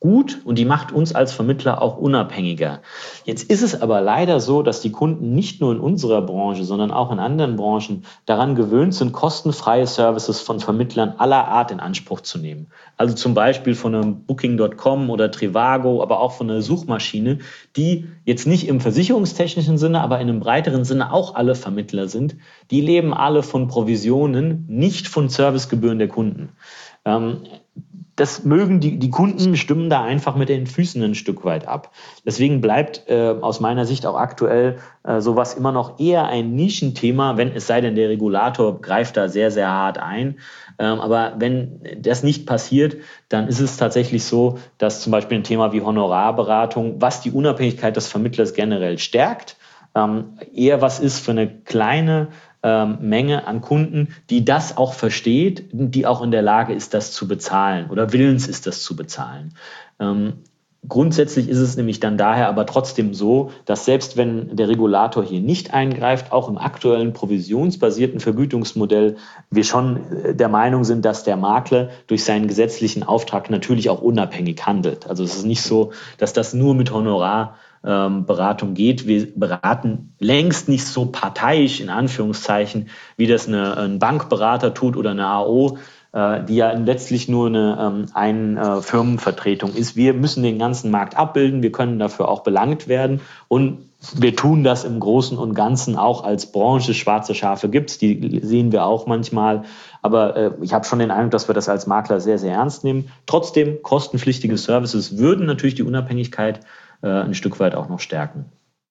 gut und die macht uns als Vermittler auch unabhängiger. Jetzt ist es aber leider so, dass die Kunden nicht nur in unserer Branche, sondern auch in anderen Branchen daran gewöhnt sind, kostenfreie Services von Vermittlern aller Art in Anspruch zu nehmen. Also zum Beispiel von einem Booking Punkt com oder Trivago, aber auch von einer Suchmaschine, die jetzt nicht im versicherungstechnischen Sinne, aber in einem breiteren Sinne auch alle Vermittler sind. Die leben alle von Provisionen, nicht von Servicegebühren der Kunden. Ähm, Das mögen die, die Kunden stimmen da einfach mit den Füßen ein Stück weit ab. Deswegen bleibt äh, aus meiner Sicht auch aktuell äh, sowas immer noch eher ein Nischenthema, wenn es sei denn, der Regulator greift da sehr, sehr hart ein. Ähm, aber wenn das nicht passiert, dann ist es tatsächlich so, dass zum Beispiel ein Thema wie Honorarberatung, was die Unabhängigkeit des Vermittlers generell stärkt, ähm, eher was ist für eine kleine Menge an Kunden, die das auch versteht, die auch in der Lage ist, das zu bezahlen oder willens ist, das zu bezahlen. Ähm, grundsätzlich ist es nämlich dann daher aber trotzdem so, dass selbst wenn der Regulator hier nicht eingreift, auch im aktuellen provisionsbasierten Vergütungsmodell wir schon der Meinung sind, dass der Makler durch seinen gesetzlichen Auftrag natürlich auch unabhängig handelt. Also es ist nicht so, dass das nur mit Honorar Beratung geht. Wir beraten längst nicht so parteiisch, in Anführungszeichen, wie das eine, ein Bankberater tut oder eine A O, äh, die ja letztlich nur eine, ähm, eine äh, Firmenvertretung ist. Wir müssen den ganzen Markt abbilden, wir können dafür auch belangt werden und wir tun das im Großen und Ganzen auch als Branche. Schwarze Schafe gibt's, die sehen wir auch manchmal. Aber äh, ich habe schon den Eindruck, dass wir das als Makler sehr, sehr ernst nehmen. Trotzdem, kostenpflichtige Services würden natürlich die Unabhängigkeit ein Stück weit auch noch stärken.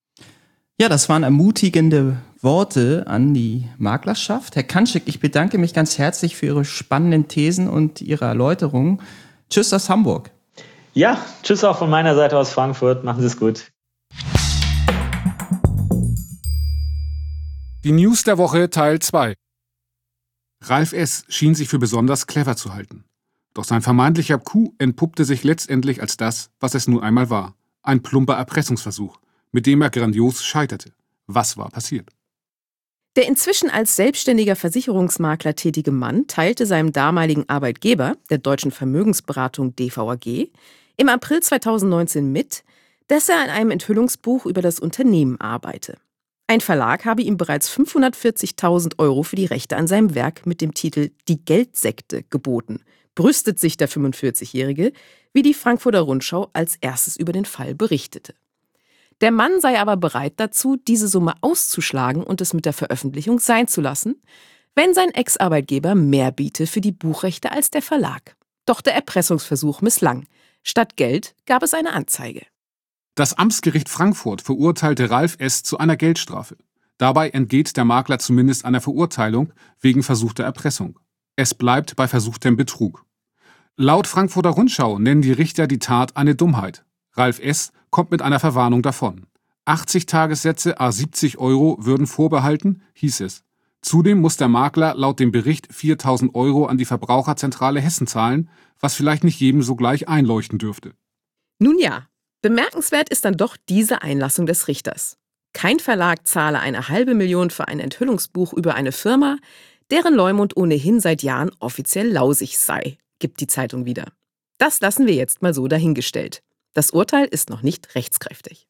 Ja, das waren ermutigende Worte an die Maklerschaft. Herr Kanschik, ich bedanke mich ganz herzlich für Ihre spannenden Thesen und Ihre Erläuterungen. Tschüss aus Hamburg. Ja, tschüss auch von meiner Seite aus Frankfurt. Machen Sie es gut. Die News der Woche Teil zwei. Ralf S. schien sich für besonders clever zu halten. Doch sein vermeintlicher Coup entpuppte sich letztendlich als das, was es nun einmal war. Ein plumper Erpressungsversuch, mit dem er grandios scheiterte. Was war passiert? Der inzwischen als selbstständiger Versicherungsmakler tätige Mann teilte seinem damaligen Arbeitgeber, der Deutschen Vermögensberatung D V A G, im April zweitausendneunzehn mit, dass er an einem Enthüllungsbuch über das Unternehmen arbeite. Ein Verlag habe ihm bereits fünfhundertvierzigtausend Euro für die Rechte an seinem Werk mit dem Titel »Die Geldsekte« geboten, brüstet sich der fünfundvierzigjährige, wie die Frankfurter Rundschau als erstes über den Fall berichtete. Der Mann sei aber bereit dazu, diese Summe auszuschlagen und es mit der Veröffentlichung sein zu lassen, wenn sein Ex-Arbeitgeber mehr biete für die Buchrechte als der Verlag. Doch der Erpressungsversuch misslang. Statt Geld gab es eine Anzeige. Das Amtsgericht Frankfurt verurteilte Ralf S. zu einer Geldstrafe. Dabei entgeht der Makler zumindest einer Verurteilung wegen versuchter Erpressung. Es bleibt bei versuchtem Betrug. Laut Frankfurter Rundschau nennen die Richter die Tat eine Dummheit. Ralf S. kommt mit einer Verwarnung davon. achtzig Tagessätze à siebzig Euro würden vorbehalten, hieß es. Zudem muss der Makler laut dem Bericht viertausend Euro an die Verbraucherzentrale Hessen zahlen, was vielleicht nicht jedem sogleich einleuchten dürfte. Nun ja, bemerkenswert ist dann doch diese Einlassung des Richters. Kein Verlag zahle eine halbe Million für ein Enthüllungsbuch über eine Firma, deren Leumund ohnehin seit Jahren offiziell lausig sei, gibt die Zeitung wieder. Das lassen wir jetzt mal so dahingestellt. Das Urteil ist noch nicht rechtskräftig.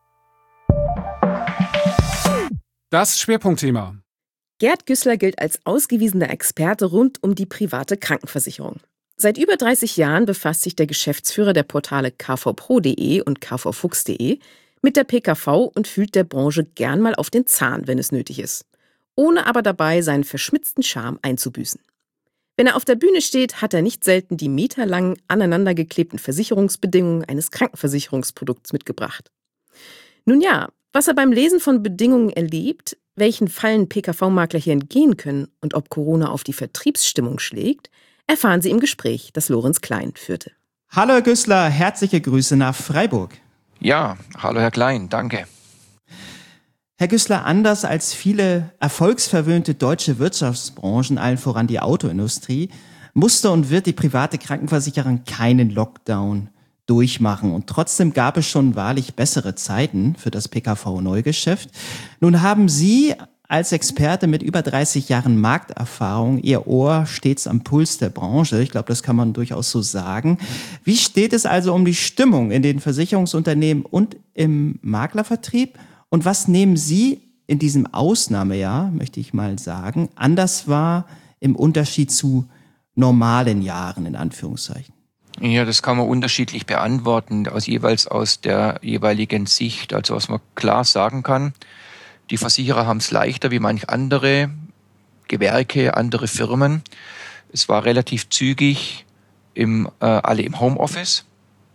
Das Schwerpunktthema. Gerd Güßler gilt als ausgewiesener Experte rund um die private Krankenversicherung. Seit über dreißig Jahren befasst sich der Geschäftsführer der Portale k v pro punkt de und k v fuchs punkt de mit der P K V und fühlt der Branche gern mal auf den Zahn, wenn es nötig ist, ohne aber dabei seinen verschmitzten Charme einzubüßen. Wenn er auf der Bühne steht, hat er nicht selten die meterlangen, aneinandergeklebten Versicherungsbedingungen eines Krankenversicherungsprodukts mitgebracht. Nun ja, was er beim Lesen von Bedingungen erlebt, welchen Fallen P K V-Makler hier entgehen können und ob Corona auf die Vertriebsstimmung schlägt, erfahren Sie im Gespräch, das Lorenz Klein führte. Hallo Herr Güßler, herzliche Grüße nach Freiburg. Ja, hallo Herr Klein, danke. Herr Güßler, anders als viele erfolgsverwöhnte deutsche Wirtschaftsbranchen, allen voran die Autoindustrie, musste und wird die private Krankenversicherung keinen Lockdown durchmachen. Und trotzdem gab es schon wahrlich bessere Zeiten für das P K V-Neugeschäft. Nun haben Sie als Experte mit über dreißig Jahren Markterfahrung, Ihr Ohr stets am Puls der Branche. Ich glaube, das kann man durchaus so sagen. Wie steht es also um die Stimmung in den Versicherungsunternehmen und im Maklervertrieb? Und was nehmen Sie in diesem Ausnahmejahr, möchte ich mal sagen, anders wahr im Unterschied zu normalen Jahren, in Anführungszeichen? Ja, das kann man unterschiedlich beantworten, aus jeweils aus der jeweiligen Sicht. Also was man klar sagen kann, die Versicherer haben es leichter wie manch andere Gewerke, andere Firmen. Es war relativ zügig, im, äh, alle im Homeoffice.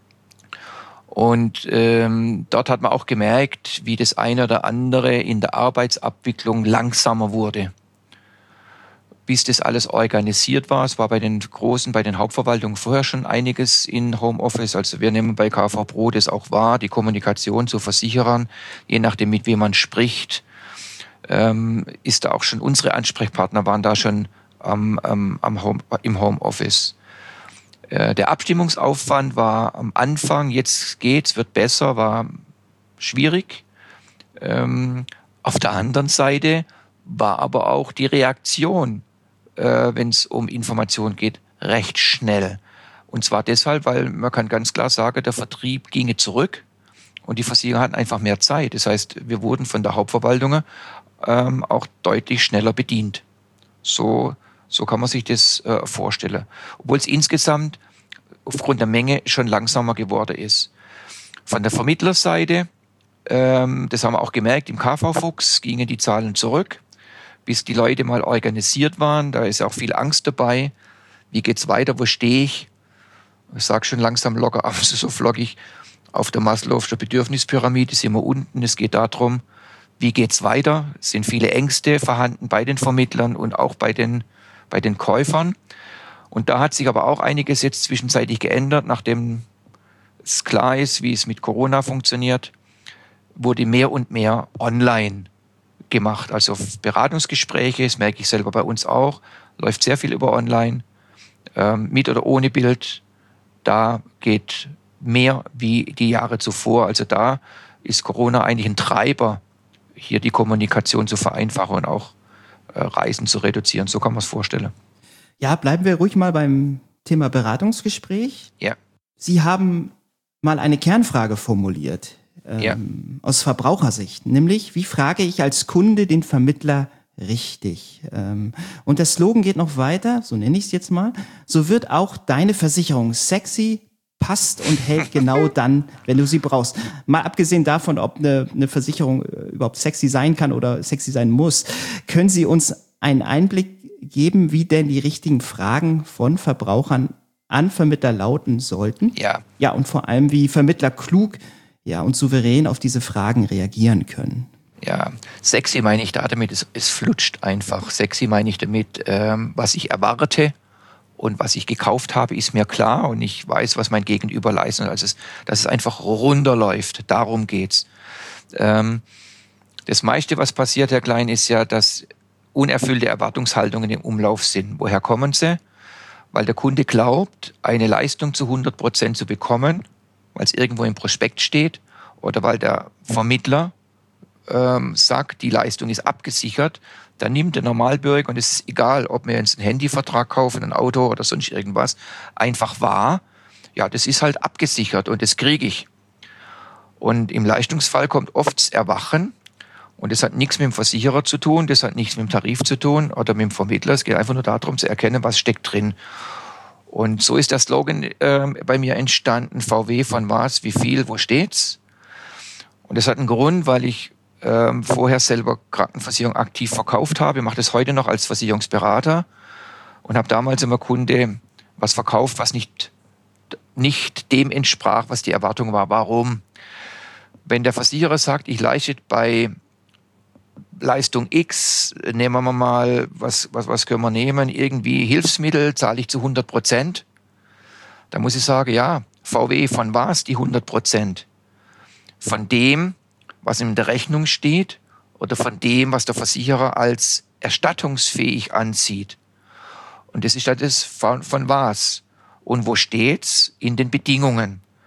Und ähm, dort hat man auch gemerkt, wie das eine oder andere in der Arbeitsabwicklung langsamer wurde. Bis das alles organisiert war. Es war bei den großen, bei den Hauptverwaltungen vorher schon einiges in Homeoffice. Also wir nehmen bei K V Pro das auch wahr, die Kommunikation zu Versicherern, je nachdem mit wem man spricht, ähm, ist da auch schon, unsere Ansprechpartner waren da schon ähm, ähm, am Home, im Homeoffice. Äh, der Abstimmungsaufwand war am Anfang, jetzt geht's, wird besser, war schwierig. Ähm, auf der anderen Seite war aber auch die Reaktion, äh, wenn es um Information geht, recht schnell. Und zwar deshalb, weil man kann ganz klar sagen, der Vertrieb ginge zurück und die Versicherer hatten einfach mehr Zeit. Das heißt, wir wurden von der Hauptverwaltung ähm, auch deutlich schneller bedient. So, so kann man sich das äh, vorstellen. Obwohl es insgesamt aufgrund der Menge schon langsamer geworden ist. Von der Vermittlerseite, ähm, das haben wir auch gemerkt, im K V-Fuchs gingen die Zahlen zurück, bis die Leute mal organisiert waren. Da ist auch viel Angst dabei. Wie geht's weiter? Wo stehe ich? Ich sage schon langsam locker, aber so flockig. Auf der Maslow'sche Bedürfnispyramide sind wir unten. Es geht darum, wie geht's weiter? Es sind viele Ängste vorhanden bei den Vermittlern und auch bei den, bei den Käufern. Und da hat sich aber auch einiges jetzt zwischenzeitlich geändert, nachdem es klar ist, wie es mit Corona funktioniert, wurde mehr und mehr online gemacht. Also Beratungsgespräche, das merke ich selber bei uns auch, läuft sehr viel über online, ähm, mit oder ohne Bild. Da geht mehr wie die Jahre zuvor. Also da ist Corona eigentlich ein Treiber, hier die Kommunikation zu vereinfachen und auch äh, Reisen zu reduzieren. So kann man es vorstellen. Ja, bleiben wir ruhig mal beim Thema Beratungsgespräch. Ja. Sie haben mal eine Kernfrage formuliert, ähm, ja. aus Verbrauchersicht, nämlich, wie frage ich als Kunde den Vermittler richtig? Ähm, und der Slogan geht noch weiter, so nenne ich es jetzt mal, so wird auch deine Versicherung sexy, passt und hält genau dann, wenn du sie brauchst. Mal abgesehen davon, ob eine, eine Versicherung überhaupt sexy sein kann oder sexy sein muss, können Sie uns einen Einblick geben, wie denn die richtigen Fragen von Verbrauchern an Vermittler lauten sollten? Ja. Ja, und vor allem, wie Vermittler klug, ja, und souverän auf diese Fragen reagieren können. Ja, sexy meine ich da damit, es, es flutscht einfach. Sexy meine ich damit, ähm, was ich erwarte und was ich gekauft habe, ist mir klar und ich weiß, was mein Gegenüber leistet. Also, es, dass es einfach runterläuft, darum geht's. Ähm, das meiste, was passiert, Herr Klein, ist ja, dass unerfüllte Erwartungshaltungen im Umlauf sind. Woher kommen sie? Weil der Kunde glaubt, eine Leistung zu hundert Prozent zu bekommen, weil es irgendwo im Prospekt steht oder weil der Vermittler ähm, sagt, die Leistung ist abgesichert. Dann nimmt der Normalbürger, und es ist egal, ob wir jetzt einen Handyvertrag kaufen, ein Auto oder sonst irgendwas, einfach wahr, ja, das ist halt abgesichert und das kriege ich. Und im Leistungsfall kommt oft das Erwachen. Und das hat nichts mit dem Versicherer zu tun, das hat nichts mit dem Tarif zu tun oder mit dem Vermittler. Es geht einfach nur darum zu erkennen, was steckt drin. Und so ist der Slogan äh, bei mir entstanden, V W von was, wie viel, wo steht's? Und das hat einen Grund, weil ich äh, vorher selber Krankenversicherung aktiv verkauft habe. Ich mache das heute noch als Versicherungsberater und habe damals immer Kunde was verkauft, was nicht, nicht dem entsprach, was die Erwartung war. Warum? Wenn der Versicherer sagt, ich leiste bei Leistung X, nehmen wir mal, was, was, was können wir nehmen, irgendwie Hilfsmittel, zahle ich zu hundert Prozent. Da muss ich sagen, ja, V W von was die hundert Prozent? Von dem, was in der Rechnung steht oder von dem, was der Versicherer als erstattungsfähig ansieht. Und das ist ja das von, von was. Und wo steht's? In den Bedingungen.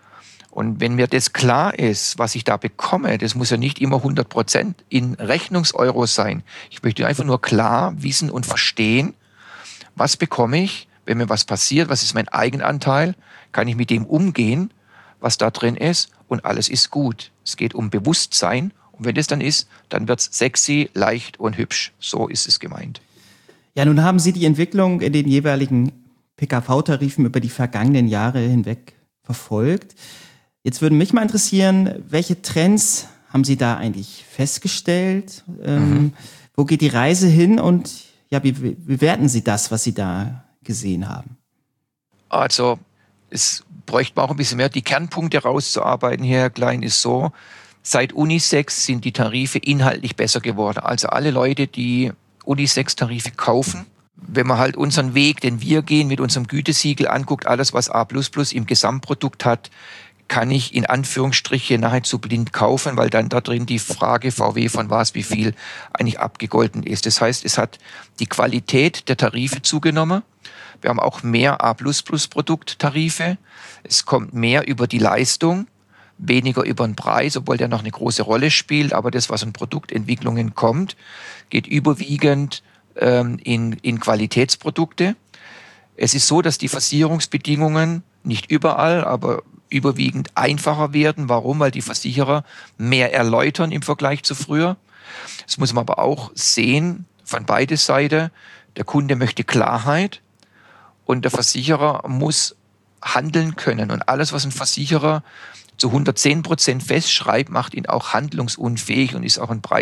Und wenn mir das klar ist, was ich da bekomme, das muss ja nicht immer hundert Prozent in Rechnungseuro sein. Ich möchte einfach nur klar wissen und verstehen, was bekomme ich, wenn mir was passiert, was ist mein Eigenanteil, kann ich mit dem umgehen, was da drin ist und alles ist gut. Es geht um Bewusstsein und wenn das dann ist, dann wird es sexy, leicht und hübsch. So ist es gemeint. Ja, nun haben Sie die Entwicklung in den jeweiligen P K V-Tarifen über die vergangenen Jahre hinweg verfolgt. Jetzt würde mich mal interessieren, welche Trends haben Sie da eigentlich festgestellt? Ähm, mhm. Wo geht die Reise hin und ja, wie bewerten Sie das, was Sie da gesehen haben? Also es bräuchte man auch ein bisschen mehr. Die Kernpunkte rauszuarbeiten hier, Herr Klein, ist so, seit Unisex sind die Tarife inhaltlich besser geworden. Also alle Leute, die Unisex-Tarife kaufen, wenn man halt unseren Weg, den wir gehen, mit unserem Gütesiegel anguckt, alles, was A plus plus im Gesamtprodukt hat, kann ich in Anführungsstriche nahezu blind kaufen, weil dann da drin die Frage V W von was, wie viel eigentlich abgegolten ist. Das heißt, es hat die Qualität der Tarife zugenommen. Wir haben auch mehr A plus plus Produkttarife. Es kommt mehr über die Leistung, weniger über den Preis, obwohl der noch eine große Rolle spielt. Aber das, was an Produktentwicklungen kommt, geht überwiegend ähm, in, in Qualitätsprodukte. Es ist so, dass die Versicherungsbedingungen nicht überall, aber überwiegend einfacher werden. Warum? Weil die Versicherer mehr erläutern im Vergleich zu früher. Das muss man aber auch sehen von beider Seiten. Der Kunde möchte Klarheit und der Versicherer muss handeln können. Und alles, was ein Versicherer zu hundertzehn Prozent festschreibt, macht ihn auch handlungsunfähig und ist auch ein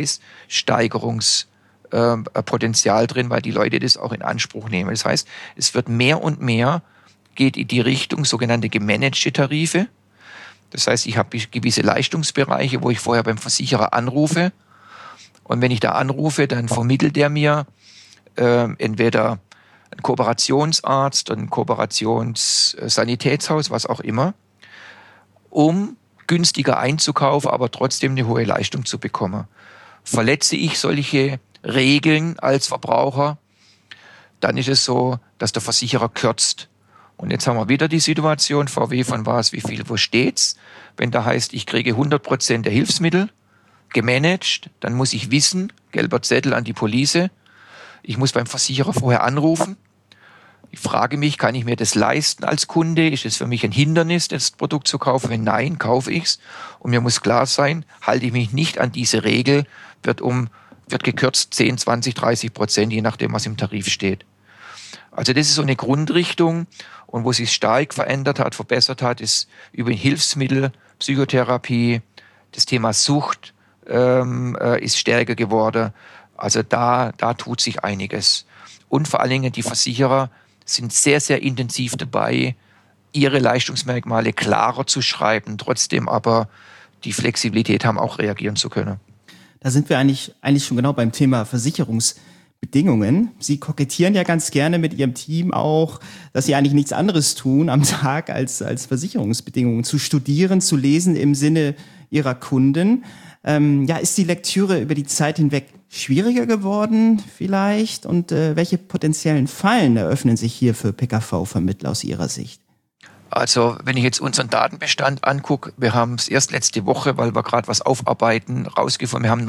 Preissteigerungspotenzial drin, weil die Leute das auch in Anspruch nehmen. Das heißt, es wird mehr und mehr geht in die Richtung sogenannte gemanagte Tarife. Das heißt, ich habe gewisse Leistungsbereiche, wo ich vorher beim Versicherer anrufe. Und wenn ich da anrufe, dann vermittelt der mir äh, entweder ein Kooperationsarzt, ein Kooperationssanitätshaus, was auch immer, um günstiger einzukaufen, aber trotzdem eine hohe Leistung zu bekommen. Verletze ich solche Regeln als Verbraucher, dann ist es so, dass der Versicherer kürzt. Und jetzt haben wir wieder die Situation, V W von was, wie viel, wo steht's? Wenn da heißt, ich kriege hundert Prozent der Hilfsmittel gemanagt, dann muss ich wissen, gelber Zettel an die Police, ich muss beim Versicherer vorher anrufen. Ich frage mich, kann ich mir das leisten als Kunde? Ist es für mich ein Hindernis, das Produkt zu kaufen? Wenn nein, kaufe ich's. Und mir muss klar sein, halte ich mich nicht an diese Regel, wird um, wird gekürzt zehn, zwanzig, dreißig Prozent, je nachdem, was im Tarif steht. Also das ist so eine Grundrichtung und wo sich stark verändert hat, verbessert hat, ist über Hilfsmittel, Psychotherapie, das Thema Sucht ähm, äh, ist stärker geworden. Also da, da tut sich einiges. Und vor allen Dingen die Versicherer sind sehr, sehr intensiv dabei, ihre Leistungsmerkmale klarer zu schreiben, trotzdem aber die Flexibilität haben, auch reagieren zu können. Da sind wir eigentlich, eigentlich schon genau beim Thema Versicherungsbedingungen. Sie kokettieren ja ganz gerne mit Ihrem Team auch, dass Sie eigentlich nichts anderes tun am Tag, als, als Versicherungsbedingungen zu studieren, zu lesen im Sinne Ihrer Kunden. Ähm, ja, ist die Lektüre über die Zeit hinweg schwieriger geworden vielleicht? Und äh, welche potenziellen Fallen eröffnen sich hier für P K V-Vermittler aus Ihrer Sicht? Also wenn ich jetzt unseren Datenbestand angucke, wir haben es erst letzte Woche, weil wir gerade was aufarbeiten, rausgefunden, wir haben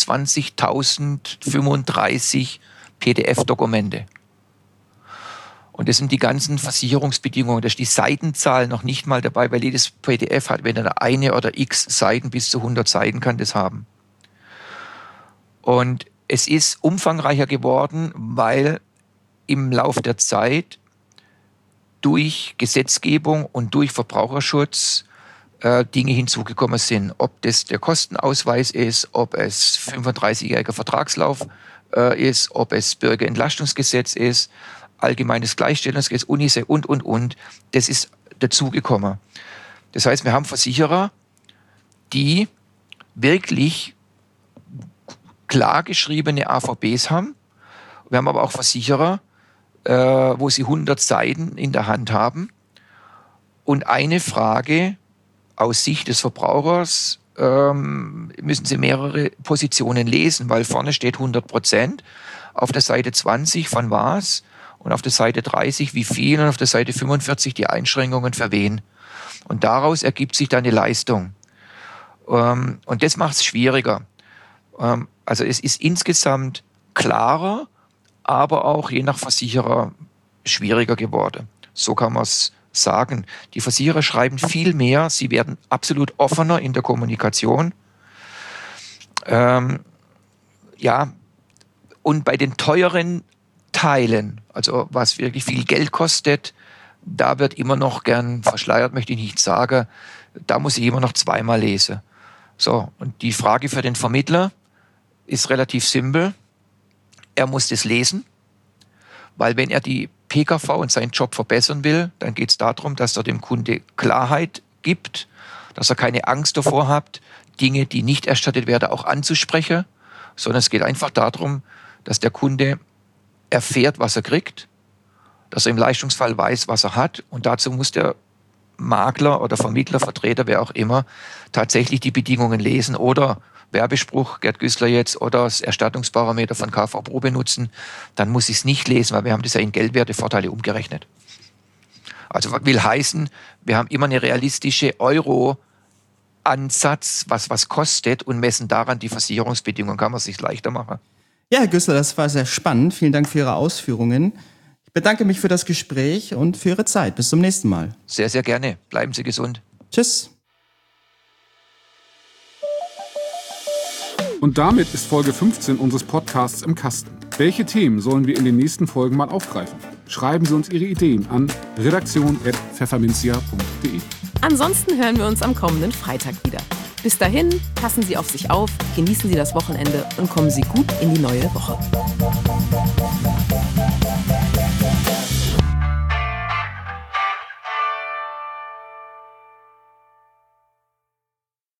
neunundzwanzigtausendfünfunddreißig P D F-Dokumente. Und das sind die ganzen Versicherungsbedingungen. Da ist die Seitenzahl noch nicht mal dabei, weil jedes P D F hat, wenn er eine oder x Seiten bis zu hundert Seiten kann das haben. Und es ist umfangreicher geworden, weil im Laufe der Zeit durch Gesetzgebung und durch Verbraucherschutz äh, Dinge hinzugekommen sind. Ob das der Kostenausweis ist, ob es fünfunddreißigjähriger Vertragslauf äh, ist, ob es Bürgerentlastungsgesetz ist, allgemeines Gleichstellungsgesetz, Unisex und, und, und. Das ist dazugekommen. Das heißt, wir haben Versicherer, die wirklich klar geschriebene A V Bs haben. Wir haben aber auch Versicherer, äh, wo sie hundert Seiten in der Hand haben und eine Frage aus Sicht des Verbrauchers ähm, müssen sie mehrere Positionen lesen, weil vorne steht hundert Prozent, auf der Seite zwanzig von was und auf der Seite dreißig wie viel und auf der Seite fünfundvierzig die Einschränkungen für wen. Und daraus ergibt sich dann eine Leistung. Ähm, und das macht es schwieriger. Ähm, also es ist insgesamt klarer, aber auch je nach Versicherer schwieriger geworden. So kann man es sagen. Die Versicherer schreiben viel mehr, sie werden absolut offener in der Kommunikation. Ähm, ja, und bei den teuren Teilen, also was wirklich viel Geld kostet, da wird immer noch gern verschleiert, möchte ich nicht sagen, da muss ich immer noch zweimal lesen. So, und die Frage für den Vermittler ist relativ simpel. Er muss das lesen, weil wenn er die P K V und seinen Job verbessern will, dann geht es darum, dass er dem Kunde Klarheit gibt, dass er keine Angst davor hat, Dinge, die nicht erstattet werden, auch anzusprechen, sondern es geht einfach darum, dass der Kunde erfährt, was er kriegt, dass er im Leistungsfall weiß, was er hat, und dazu muss der Makler oder Vermittler, Vertreter, wer auch immer, tatsächlich die Bedingungen lesen oder Werbespruch, Gerd Güßler jetzt, oder das Erstattungsparameter von K V Pro benutzen, dann muss ich es nicht lesen, weil wir haben das ja in Geldwertevorteile umgerechnet. Also will heißen, wir haben immer eine realistische Euro-Ansatz, was was kostet, und messen daran die Versicherungsbedingungen. Kann man es sich leichter machen. Ja, Herr Güßler, das war sehr spannend. Vielen Dank für Ihre Ausführungen. Ich bedanke mich für das Gespräch und für Ihre Zeit. Bis zum nächsten Mal. Sehr, sehr gerne. Bleiben Sie gesund. Tschüss. Und damit ist Folge fünfzehn unseres Podcasts im Kasten. Welche Themen sollen wir in den nächsten Folgen mal aufgreifen? Schreiben Sie uns Ihre Ideen an redaktion at pfefferminzia punkt de. Ansonsten hören wir uns am kommenden Freitag wieder. Bis dahin, passen Sie auf sich auf, genießen Sie das Wochenende und kommen Sie gut in die neue Woche.